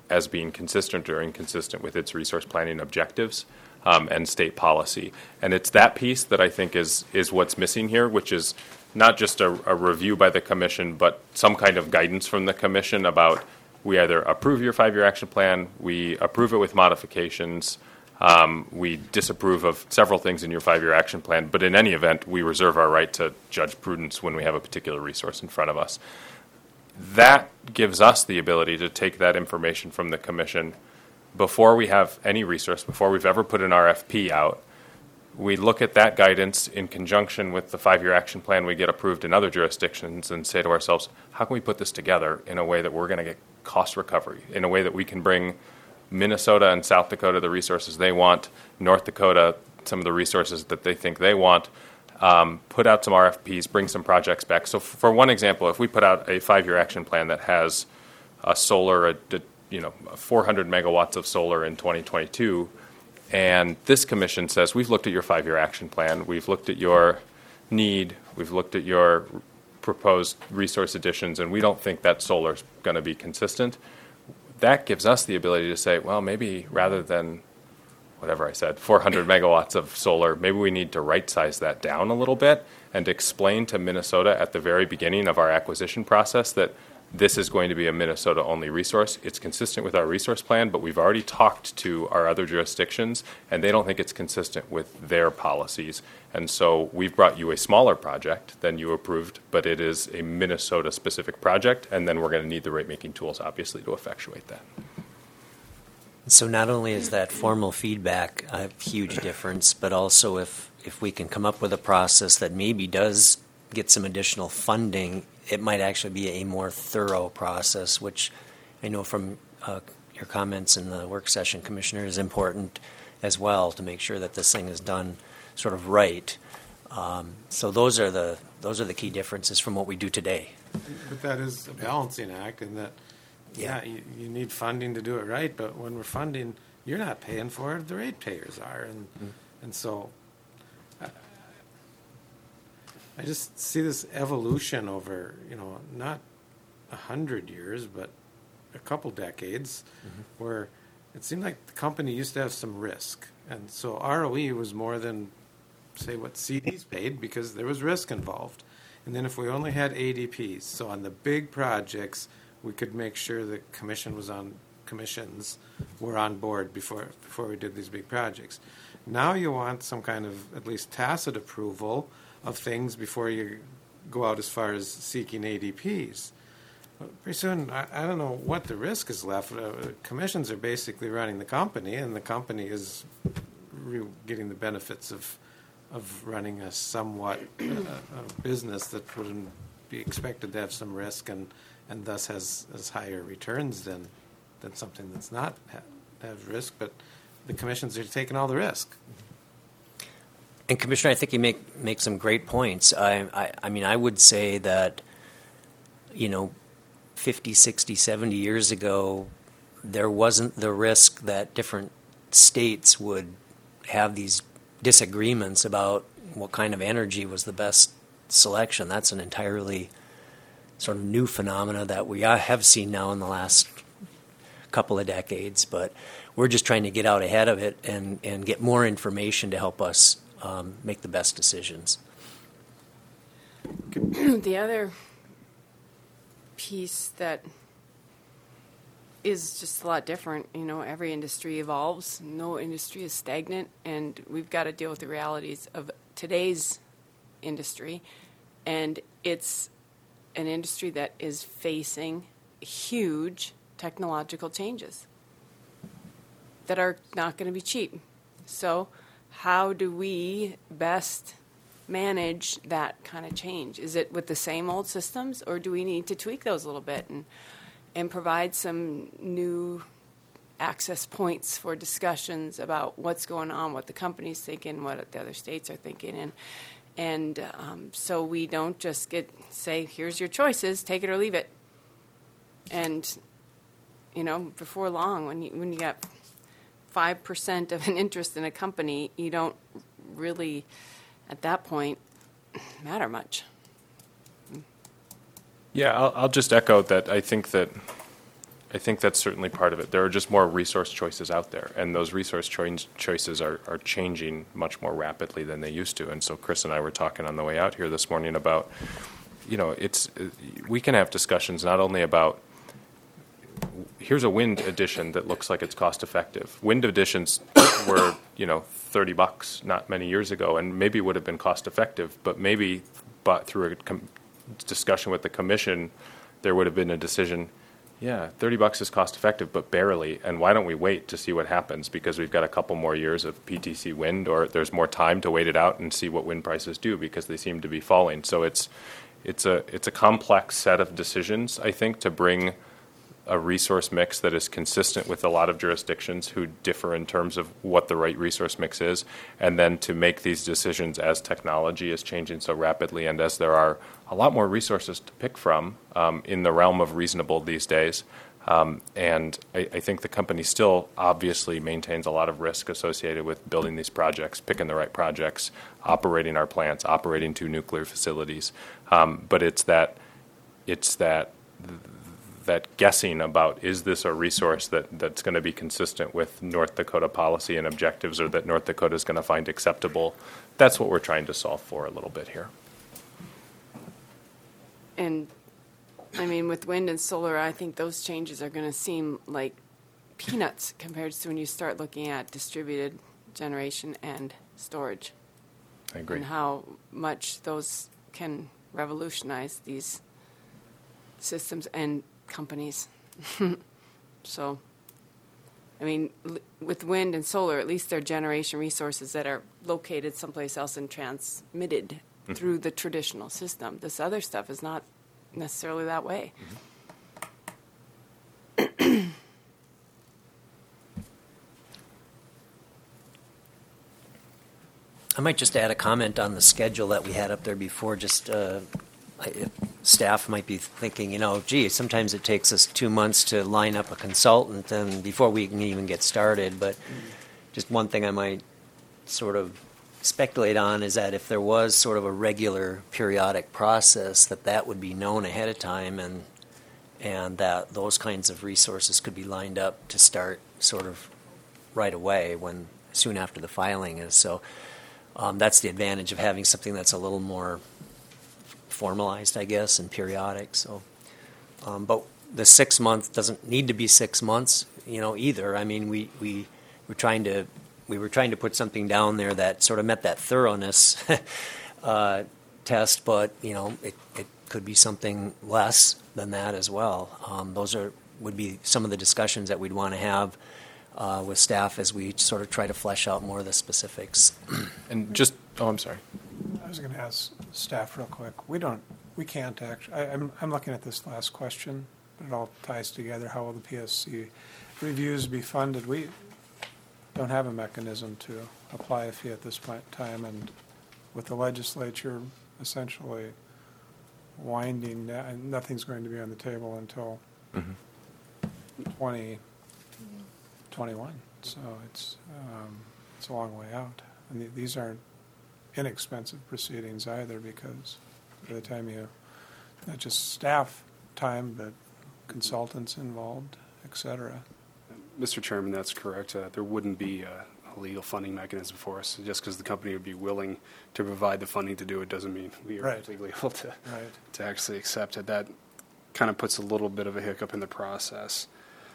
as being consistent or inconsistent with its resource planning objectives um, and state policy. And it's that piece that I think is is what's missing here, which is not just a, a review by the commission, but some kind of guidance from the commission about we either approve your five-year action plan, we approve it with modifications, um, we disapprove of several things in your five-year action plan, but in any event, we reserve our right to judge prudence when we have a particular resource in front of us. That gives us the ability to take that information from the commission before we have any resource, before we've ever put an R F P out. We look at that guidance in conjunction with the five-year action plan we get approved in other jurisdictions and say to ourselves, how can we put this together in a way that we're going to get cost recovery, in a way that we can bring Minnesota and South Dakota the resources they want, North Dakota some of the resources that they think they want, um, put out some R F Ps, bring some projects back. So f- for one example, if we put out a five-year action plan that has a solar, a, you know, four hundred megawatts of solar in twenty twenty-two, and this commission says, we've looked at your five-year action plan, we've looked at your need, we've looked at your proposed resource additions, and we don't think that solar is going to be consistent. That gives us the ability to say, well, maybe rather than, whatever I said, four hundred megawatts of solar, maybe we need to right-size that down a little bit and explain to Minnesota at the very beginning of our acquisition process that this is going to be a Minnesota-only resource. It's consistent with our resource plan, but we've already talked to our other jurisdictions, and they don't think it's consistent with their policies. And so we've brought you a smaller project than you approved, but it is a Minnesota-specific project, and then we're going to need the rate-making tools, obviously, to effectuate that. So not only is that formal feedback a huge difference, but also if, if we can come up with a process that maybe does get some additional funding, it might actually be a more thorough process, which I know from uh, your comments in the work session, Commissioner, is important as well to make sure that this thing is done sort of right. Um, so those are the those are the key differences from what we do today. But that is a balancing act in that, yeah, yeah you, you need funding to do it right, but when we're funding, you're not paying for it, the ratepayers are. And, mm-hmm. and so I, I just see this evolution over, you know, not a hundred years, but a couple decades, mm-hmm. where it seemed like the company used to have some risk. And so R O E was more than, say, what C Ds paid because there was risk involved. And then if we only had A D Ps, so on the big projects, we could make sure the commission was on, commissions were on board before before we did these big projects. Now you want some kind of at least tacit approval of things before you go out as far as seeking A D Ps. Pretty soon, I, I don't know what the risk is left. Uh, commissions are basically running the company, and the company is re- getting the benefits of of running a somewhat uh, a business that wouldn't be expected to have some risk and, and thus has, has higher returns than than something that's not ha- have risk. But the commissions are taking all the risk. And Commissioner, I think you make make some great points. I, I, I mean, I would say that, you know, fifty, sixty, seventy years ago, there wasn't the risk that different states would have these disagreements about what kind of energy was the best selection. That's an entirely sort of new phenomena that we have seen now in the last couple of decades. But we're just trying to get out ahead of it and, and get more information to help us Um, make the best decisions. The other piece that is just a lot different, you know, every industry evolves. No industry is stagnant, and we've got to deal with the realities of today's industry. And it's an industry that is facing huge technological changes that are not going to be cheap. So how do we best manage that kind of change? Is it with the same old systems, or do we need to tweak those a little bit and and provide some new access points for discussions about what's going on, what the company's thinking, what the other states are thinking, and and um, so we don't just get say, here's your choices, take it or leave it. And you know, before long, when you when you got five percent of an interest in a company, you don't really, at that point, matter much. Yeah, I'll, I'll just echo that. I think that I think that's certainly part of it. There are just more resource choices out there, and those resource cho- choices are, are changing much more rapidly than they used to. And so Chris and I were talking on the way out here this morning about, you know, it's we can have discussions not only about, here's a wind addition that looks like it's cost effective. Wind additions were, you know, thirty bucks not many years ago, and maybe would have been cost effective, but maybe but through a com- discussion with the commission, there would have been a decision, yeah, thirty bucks is cost effective, but barely, and why don't we wait to see what happens, because we've got a couple more years of P T C wind, or there's more time to wait it out and see what wind prices do, because they seem to be falling. So it's it's a it's a complex set of decisions, I think, to bring a resource mix that is consistent with a lot of jurisdictions who differ in terms of what the right resource mix is, and then to make these decisions as technology is changing so rapidly and as there are a lot more resources to pick from um, in the realm of reasonable these days. Um, and I, I think the company still obviously maintains a lot of risk associated with building these projects, picking the right projects, operating our plants, operating two nuclear facilities. Um, but it's that, it's that, that guessing about, is this a resource that, that's going to be consistent with North Dakota policy and objectives, or that North Dakota is going to find acceptable. That's what we're trying to solve for a little bit here. And I mean, with wind and solar, I think those changes are going to seem like peanuts compared to when you start looking at distributed generation and storage. I agree. And how much those can revolutionize these systems and companies. So, I mean, l- with wind and solar, at least they're generation resources that are located someplace else and transmitted mm-hmm. through the traditional system. This other stuff is not necessarily that way. Mm-hmm. I might just add a comment on the schedule that we had up there before. Just uh, I, staff might be thinking, you know, gee, sometimes it takes us two months to line up a consultant and before we can even get started. But just one thing I might sort of speculate on is that if there was sort of a regular periodic process, that that would be known ahead of time, and and that those kinds of resources could be lined up to start sort of right away, when soon after the filing is. So um, that's the advantage of having something that's a little more formalized, I guess, and periodic. So, um, but the six month doesn't need to be six months, you know, either. I mean, we we we're trying to we were trying to put something down there that sort of met that thoroughness uh, test, but you know, it it could be something less than that as well. Um, those are would be some of the discussions that we'd want to have uh, with staff as we sort of try to flesh out more of the specifics. And just, oh, I'm sorry. I was going to ask staff real quick. We don't, we can't actually, I, I'm, I'm looking at this last question, but it all ties together. How will the P S C reviews be funded? We don't have a mechanism to apply a fee at this point in time, and with the legislature essentially winding down, nothing's going to be on the table until mm-hmm. twenty twenty-one. So it's, um, it's a long way out. And th- these aren't inexpensive proceedings either, because by the time you, not just staff time, but consultants involved, et cetera. Mister Chairman, that's correct. Uh, there wouldn't be a, a legal funding mechanism for us. Just because the company would be willing to provide the funding to do it doesn't mean we are Right. legally able to, Right. to actually accept it. That kind of puts a little bit of a hiccup in the process.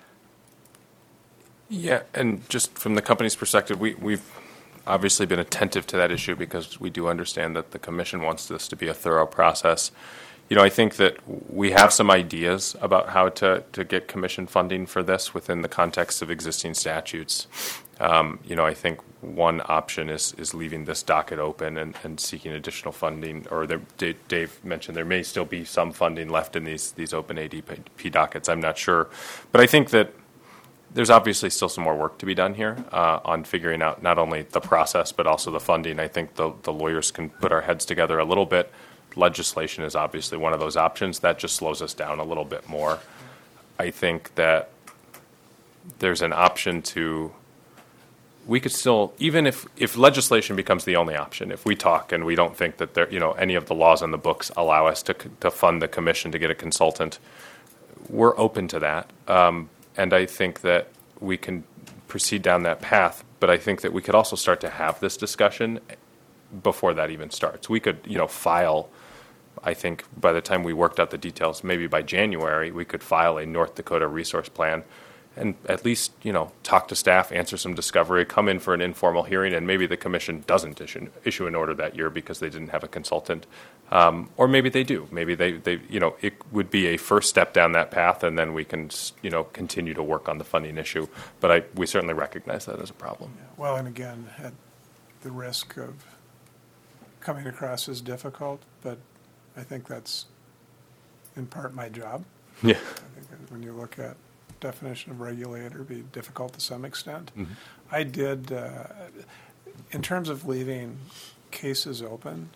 Yeah, and just from the company's perspective, we, we've obviously been attentive to that issue because we do understand that the commission wants this to be a thorough process. You know, I think that we have some ideas about how to, to get commission funding for this within the context of existing statutes. Um, you know, I think one option is, is leaving this docket open and, and seeking additional funding, or there, Dave, Dave mentioned there may still be some funding left in these, these open A D P dockets. I'm not sure. But I think that there's obviously still some more work to be done here uh, on figuring out not only the process but also the funding. I think the, the lawyers can put our heads together a little bit. Legislation is obviously one of those options. That just slows us down a little bit more. I think that there's an option to, we could still, even if, if legislation becomes the only option, if we talk and we don't think that there, you know, any of the laws on the books allow us to to fund the commission to get a consultant, we're open to that, um, and I think that we can proceed down that path. But I think that we could also start to have this discussion before that even starts. We could, you know, file. I think by the time we worked out the details, maybe by January, we could file a North Dakota resource plan, and at least, you know, talk to staff, answer some discovery, come in for an informal hearing, and maybe the commission doesn't issue, issue an order that year because they didn't have a consultant, um, or maybe they do. Maybe they, they, you know, it would be a first step down that path, and then we can, you know, continue to work on the funding issue. But I, we certainly recognize that as a problem. Yeah, well, and again, at the risk of coming across as difficult, but I think that's in part my job. Yeah. I think that when you look at definition of regulator, it'd be difficult to some extent. Mm-hmm. I did, uh, in terms of leaving cases open,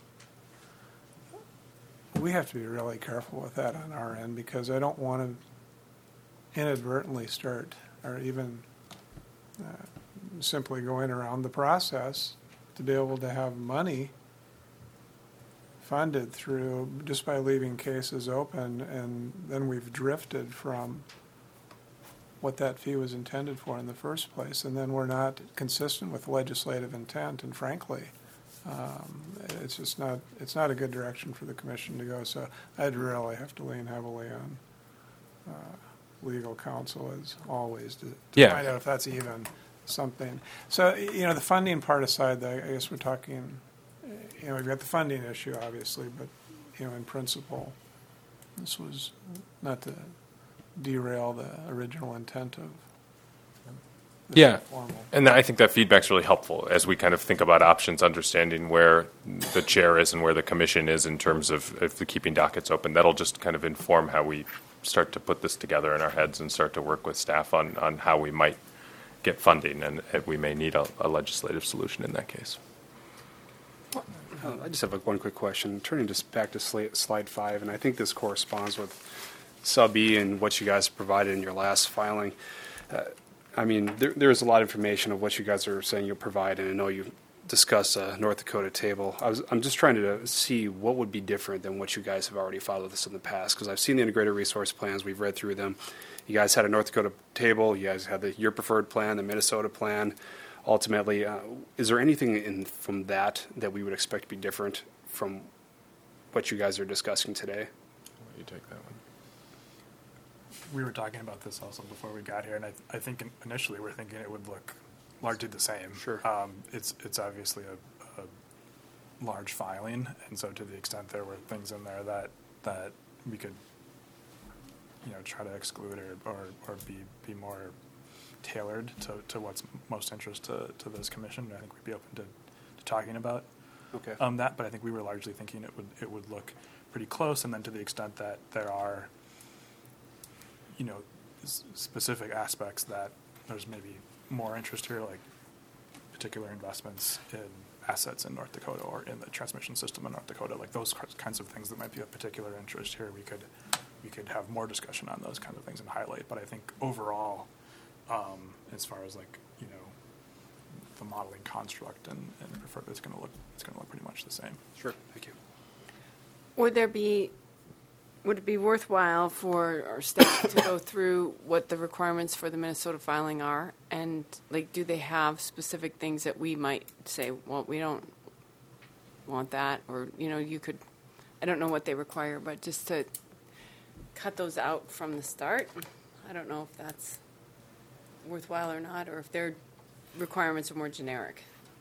we have to be really careful with that on our end, because I don't want to inadvertently start or even uh, simply going around the process to be able to have money funded through just by leaving cases open, and then we've drifted from what that fee was intended for in the first place, and then we're not consistent with legislative intent, and frankly, um, it's just not, it's not a good direction for the commission to go. So I'd really have to lean heavily on uh, legal counsel as always to, to Yeah. find out if that's even something. So, you know, the funding part aside, though, I guess we're talking, you know, we've got the funding issue, obviously, but, you know, in principle, this was not to derail the original intent of this Yeah, formal. and I think that feedback's really helpful as we kind of think about options, understanding where the chair is and where the commission is in terms of, of the keeping dockets open. That'll just kind of inform how we start to put this together in our heads and start to work with staff on, on how we might get funding, and if we may need a, a legislative solution in that case. Uh, I just have a, one quick question. Turning just back to slide, slide five, and I think this corresponds with sub E and what you guys provided in your last filing. Uh, I mean, there, there's a lot of information of what you guys are saying you'll provide, and I know you discussed a North Dakota table. I was, I'm just trying to see what would be different than what you guys have already filed with us in the past, because I've seen the integrated resource plans. We've read through them. You guys had a North Dakota table. You guys had the your preferred plan, the Minnesota plan. Ultimately, uh, is there anything in from that that we would expect to be different from what you guys are discussing today? Why don't you take that one? We were talking about this also before we got here, and I, I think initially we're thinking it would look largely the same. Sure. Um, it's it's obviously a, a large filing, and so to the extent there were things in there that that we could, you know, try to exclude or or, or be be more tailored to, to what's most interest to, to this commission, I think we'd be open to, to talking about Okay. um, that. But I think we were largely thinking it would it would look pretty close, and then to the extent that there are, you know, s- specific aspects that there's maybe more interest here, like particular investments in assets in North Dakota or in the transmission system in North Dakota, like those kinds of things that might be of particular interest here, we could we could have more discussion on those kinds of things and highlight. But I think overall, um, as far as like, you know, the modeling construct and, and prefer, it's going to look it's going to look pretty much the same. Sure. Thank you. Would there be, would it be worthwhile for our staff to go through what the requirements for the Minnesota filing are? And, like, do they have specific things that we might say, well, we don't want that? Or, you know, you could, I don't know what they require, but just to cut those out from the start, I don't know if that's worthwhile or not, or if their requirements are more generic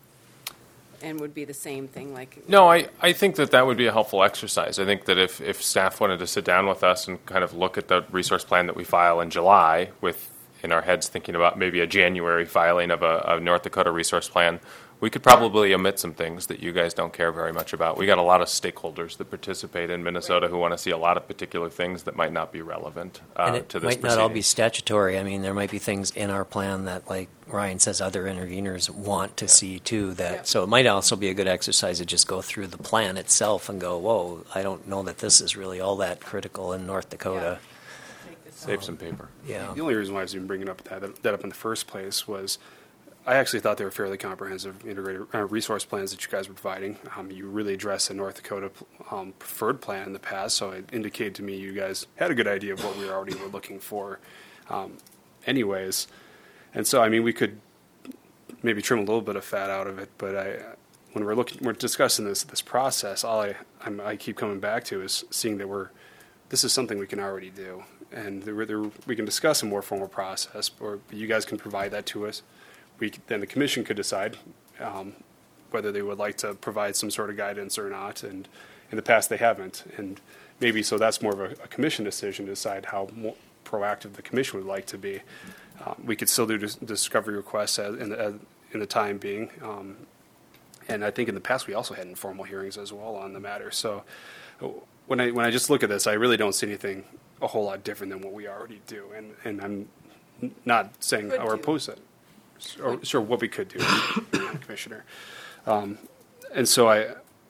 and would be the same thing, like... No, I, I think that that would be a helpful exercise. I think that if, if staff wanted to sit down with us and kind of look at the resource plan that we file in July, with in our heads thinking about maybe a January filing of a, a North Dakota resource plan, we could probably omit some things that you guys don't care very much about. We got a lot of stakeholders that participate in Minnesota who want to see a lot of particular things that might not be relevant uh, and it to this might not all be proceeding. statutory. I mean, there might be things in our plan that, like Ryan says, other interveners want to see too. That Yeah. so it might also be a good exercise to just go through the plan itself and go, "Whoa, I don't know that this is really all that critical in North Dakota." Save some paper. Yeah, The only reason why I was even bringing up that, that up in the first place was I actually thought they were fairly comprehensive integrated uh, resource plans that you guys were providing. Um, you really addressed the North Dakota um, preferred plan in the past, so it indicated to me you guys had a good idea of what we already were looking for um, anyways. And so, I mean, we could maybe trim a little bit of fat out of it, but I, when we're looking, we're discussing this this process, all I I'm, I keep coming back to is seeing that we're, this is something we can already do. And there, there, we can discuss a more formal process, or you guys can provide that to us. We, then the commission could decide um, whether they would like to provide some sort of guidance or not. And in the past, they haven't. And maybe so that's more of a, a commission decision to decide how more proactive the commission would like to be. Um, we could still do dis- discovery requests as, in, the, as, in the time being. Um, and I think in the past, we also had informal hearings as well on the matter. So when I when I just look at this, I really don't see anything a whole lot different than what we already do. And, and I'm not saying Could or do. oppose it. Or, sure, what we could do, Commissioner. Um, and so I,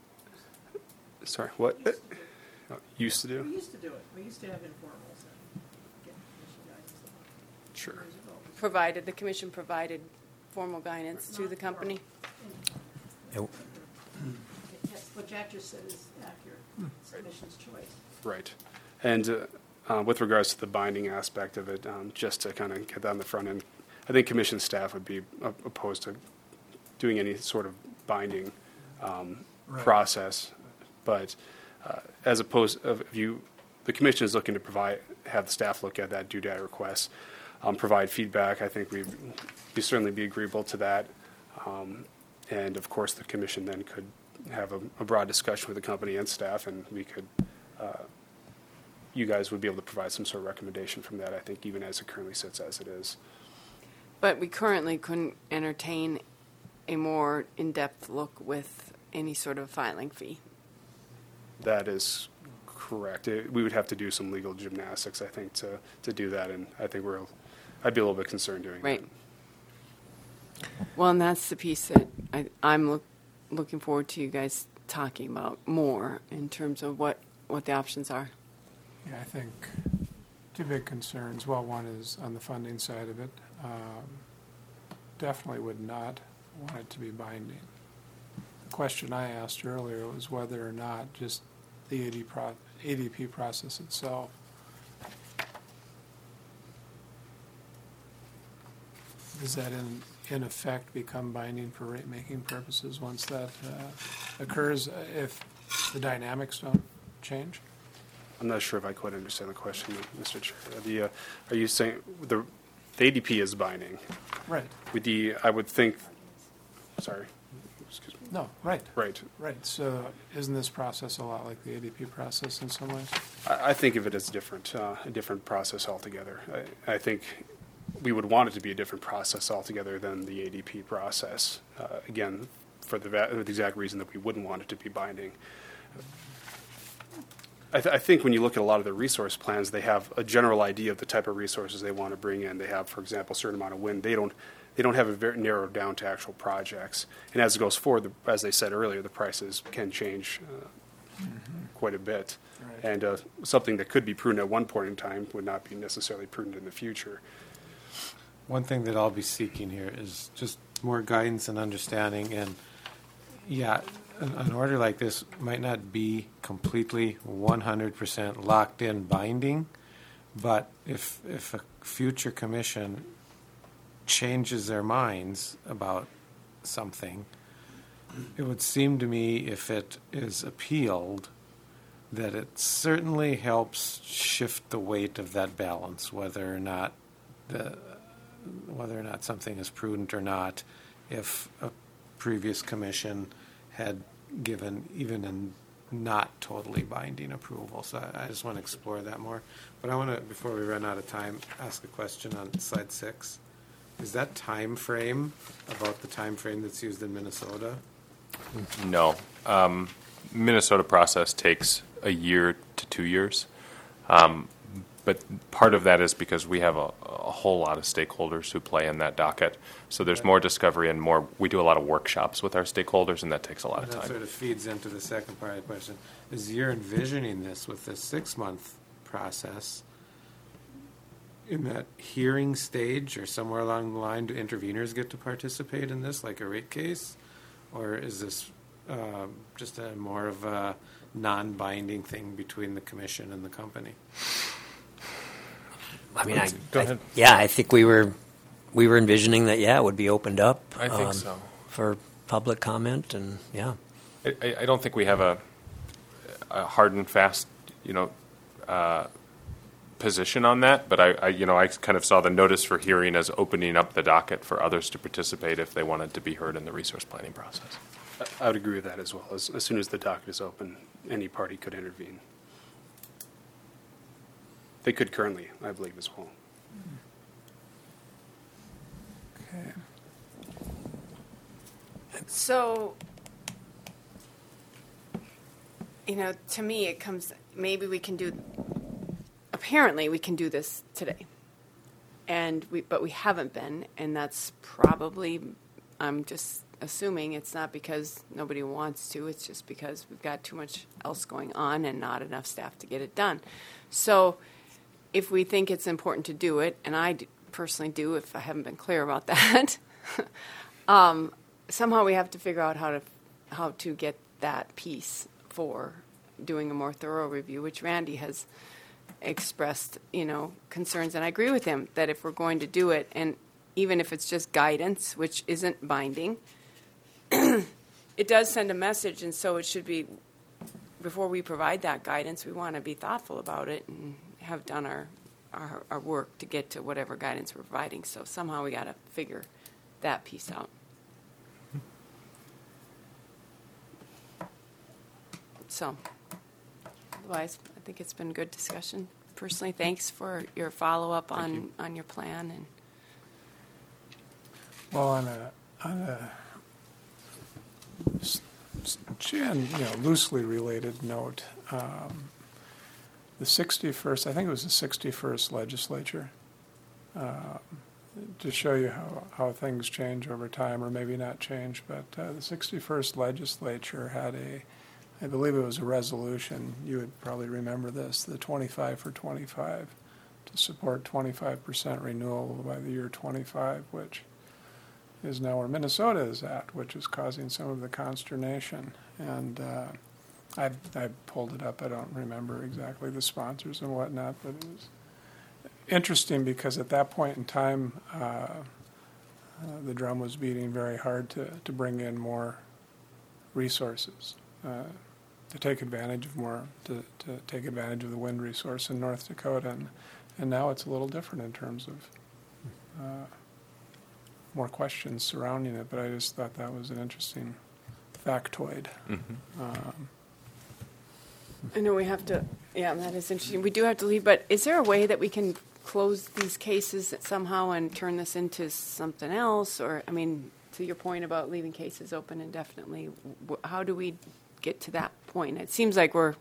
sorry, what? Oh, used to do? We used to do it. We used to have informals and get commission guidance. Sure. Years ago. Provided, the commission provided formal guidance to the company. Yep. Yes, what Jack just said is accurate. It's the commission's choice. Right. And uh, uh, with regards to the binding aspect of it, um, just to kind of get that on the front end, I think commission staff would be uh, opposed to doing any sort of binding um, Right. process. But uh, as opposed, of if you, the commission is looking to provide, have the staff look at that, do data requests, um, provide feedback. I think we'd we certainly be agreeable to that. Um, and of course, the commission then could have a, a broad discussion with the company and staff, and we could, uh, you guys would be able to provide some sort of recommendation from that, I think, even as it currently sits as it is. But we currently couldn't entertain a more in-depth look with any sort of filing fee. That is correct. It, we would have to do some legal gymnastics, I think, to, to do that, and I think we're, I'd be a little bit concerned doing Right. that. Well, and that's the piece that I, I'm look, looking forward to you guys talking about more in terms of what, what the options are. Yeah, I think two big concerns. Well, one is on the funding side of it. Um, definitely would not want it to be binding. The question I asked earlier was whether or not just the A D pro- A D P process itself does that in, in effect become binding for rate-making purposes once that uh, occurs, uh, if the dynamics don't change? I'm not sure if I quite understand the question, Mister Chair. The, uh, are you saying the, the A D P is binding? Right. With the, I would think, sorry, excuse me. No, right. Right. Right. So isn't this process a lot like the A D P process in some ways? I, I think of it as different, uh, a different process altogether. I, I think we would want it to be a different process altogether than the A D P process. Uh, again, for the, va- the exact reason that we wouldn't want it to be binding. I, th- I think when you look at a lot of the resource plans, they have a general idea of the type of resources they want to bring in. They have, for example, a certain amount of wind. They don't, they don't have it very narrowed down to actual projects. And as it goes forward, the, as they said earlier, the prices can change uh, mm-hmm. quite a bit. Right. And uh, something that could be prudent at one point in time would not be necessarily prudent in the future. One thing that I'll be seeking here is just more guidance and understanding. And yeah, an, an order like this might not be completely one hundred percent locked in binding, but if if a future commission changes their minds about something, it would seem to me, if it is appealed, that it certainly helps shift the weight of that balance, whether or not the whether or not something is prudent or not. If a previous commission had given even a not totally binding approval. So I, I just want to explore that more. But I want to, before we run out of time, ask a question on slide six. Is that time frame about the time frame that's used in Minnesota? No. Um, Minnesota process takes a year to two years. Um, but part of that is because we have a, a whole lot of stakeholders who play in that docket. So there's Right. more discovery and more, we do a lot of workshops with our stakeholders, and that takes a lot And of that time. sort of feeds into the second part of the question. Is you're envisioning this with this six-month process, in that hearing stage or somewhere along the line, do interveners get to participate in this, like a rate case? Or is this uh, just a more of a non-binding thing between the commission and the company? I mean, I, Go I- ahead. yeah, I think we were we were envisioning that. Yeah, it would be opened up. I think um, so. for public comment, and yeah, I- I, I don't think we have a, a hard and fast, you know, uh, position on that. But I, I, you know, I kind of saw the notice for hearing as opening up the docket for others to participate if they wanted to be heard in the resource planning process. I would agree with that as well. As, as soon as the docket is open, any party could intervene. They could currently, I believe, as well. Okay. So, you know, to me, it comes, maybe we can do, apparently we can do this today. And we, but we haven't been, and that's probably, I'm just assuming it's not because nobody wants to, it's just because we've got too much else going on and not enough staff to get it done. So if we think it's important to do it, and I d- personally do if I haven't been clear about that, um, somehow we have to figure out how to how to get that piece for doing a more thorough review, which Randy has expressed, you know, concerns, and I agree with him that if we're going to do it, and even if it's just guidance, which isn't binding, it does send a message, and so it should be, before we provide that guidance, we want to be thoughtful about it and have done our, our, our work to get to whatever guidance we're providing. So somehow we got to figure that piece out. So, otherwise, I think it's been good discussion. Personally, thanks for your follow-up on, you. on your plan. And Well, on a, on a, s- s- Jan, you know, loosely related note, um, the sixty-first, I think it was the sixty-first legislature, uh, to show you how, how things change over time, or maybe not change, but uh, the sixty-first legislature had a, I believe it was a resolution, you would probably remember this, the twenty-five for twenty-five, to support twenty-five percent renewal by the year twenty-five, which is now where Minnesota is at, which is causing some of the consternation. And uh, I I pulled it up. I don't remember exactly the sponsors and whatnot, but it was interesting because at that point in time, uh, uh, the drum was beating very hard to, to bring in more resources, uh, to take advantage of more, to, to take advantage of the wind resource in North Dakota. And, and now it's a little different in terms of uh, more questions surrounding it, but I just thought that was an interesting factoid. Mm-hmm. Um, I know we have to, yeah, that is interesting. We do have to leave, but is there a way that we can close these cases somehow and turn this into something else? Or, I mean, to your point about leaving cases open indefinitely, wh- how do we get to that point? It seems like we're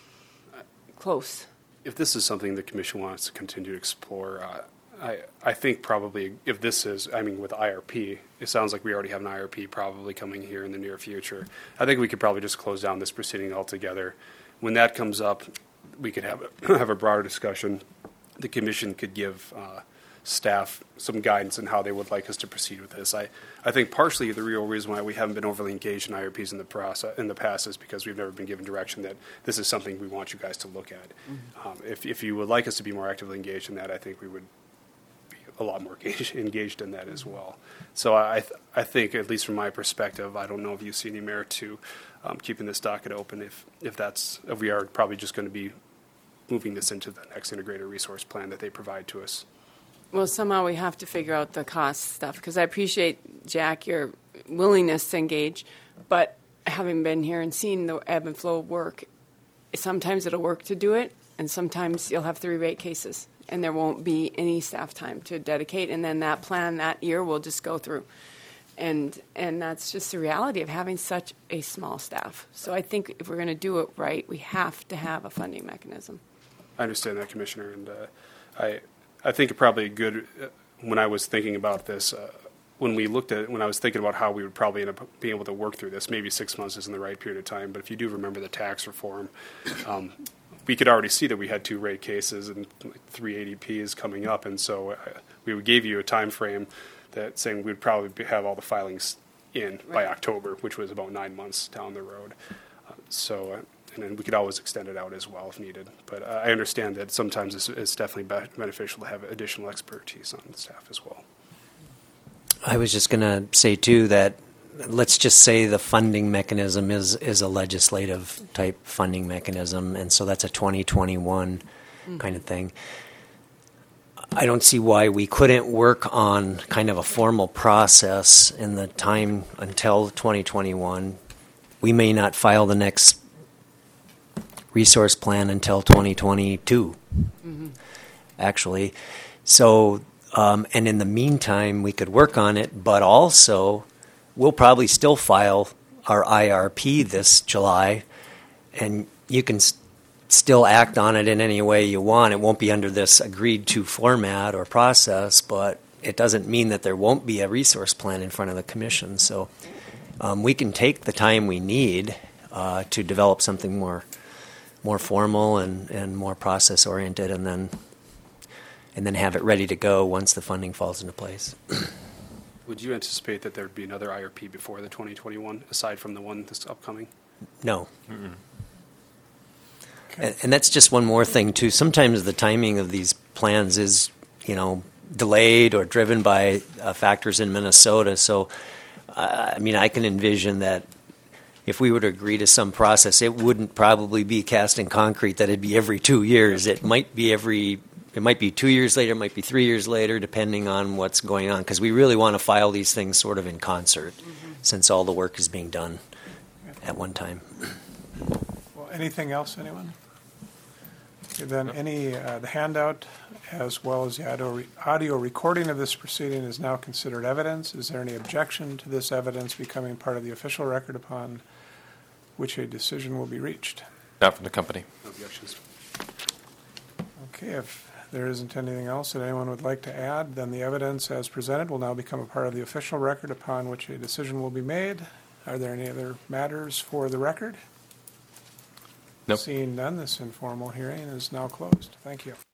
close. If this is something the commission wants to continue to explore, uh, I, I think probably if this is, I mean, with I R P, it sounds like we already have an I R P probably coming here in the near future. I think we could probably just close down this proceeding altogether. When that comes up, we could have a, have a broader discussion. The commission could give uh, staff some guidance on how they would like us to proceed with this. I, I think partially the real reason why we haven't been overly engaged in I R Ps in the process in the past is because we've never been given direction that this is something we want you guys to look at. Mm-hmm. Um, if if you would like us to be more actively engaged in that, I think we would be a lot more engaged, engaged in that as well. So I th- I think, at least from my perspective, I don't know if you see any merit to um, keeping this docket open. If if that's if we are probably just going to be moving this into the next integrated resource plan that they provide to us. Well, somehow we have to figure out the cost stuff, because I appreciate, Jack, your willingness to engage, but having been here and seen the ebb and flow work, sometimes it'll work to do it, and sometimes you'll have three rate cases, and there won't be any staff time to dedicate, and then that plan that year will just go through. And and that's just the reality of having such a small staff. So I think if we're going to do it right, we have to have a funding mechanism. I understand that, Commissioner, and uh, I I think it probably good uh, when I was thinking about this, uh, when we looked at when I was thinking about how we would probably end up being able to work through this. Maybe six months isn't the right period of time, but if you do remember the tax reform, um, we could already see that we had two rate cases and like three A D Ps coming up, and so uh, we gave you a time frame that saying we'd probably be- have all the filings in by October, which was about nine months down the road. Uh, so, uh, and then we could always extend it out as well if needed. But uh, I understand that sometimes it's, it's definitely be- beneficial to have additional expertise on the staff as well. I was just going to say, too, that let's just say the funding mechanism is, is a legislative type funding mechanism, and so that's a twenty twenty-one mm. kind of thing. I don't see why we couldn't work on kind of a formal process in the time until twenty twenty-one. We may not file the next resource plan until twenty twenty-two, mm-hmm. actually. So, um, and in the meantime, we could work on it, but also we'll probably still file our I R P this July, and you can st- still act on it in any way you want. It won't be under this agreed-to format or process, but it doesn't mean that there won't be a resource plan in front of the commission. So um, we can take the time we need uh, to develop something more more formal and, and more process-oriented, and then and then have it ready to go once the funding falls into place. Would you anticipate that there would be another I R P before the twenty twenty-one, aside from the one that's upcoming? No. Mm-mm. Okay. And, and that's just one more thing, too. Sometimes the timing of these plans is, you know, delayed or driven by uh, factors in Minnesota. So, uh, I mean, I can envision that if we were to agree to some process, it wouldn't probably be cast in concrete that it'd be every two years. It might be every... It might be two years later, it might be three years later, depending on what's going on, because we really want to file these things sort of in concert, mm-hmm. since all the work is being done at one time. Well, anything else, anyone? Okay, then any, uh, the handout, as well as the audio, audio recording of this proceeding is now considered evidence. Is there any objection to this evidence becoming part of the official record upon which a decision will be reached? Not from the company. No objections. Okay, if there isn't anything else that anyone would like to add, then the evidence as presented will now become a part of the official record upon which a decision will be made. Are there any other matters for the record? Nope. Seeing none, this informal hearing is now closed. Thank you.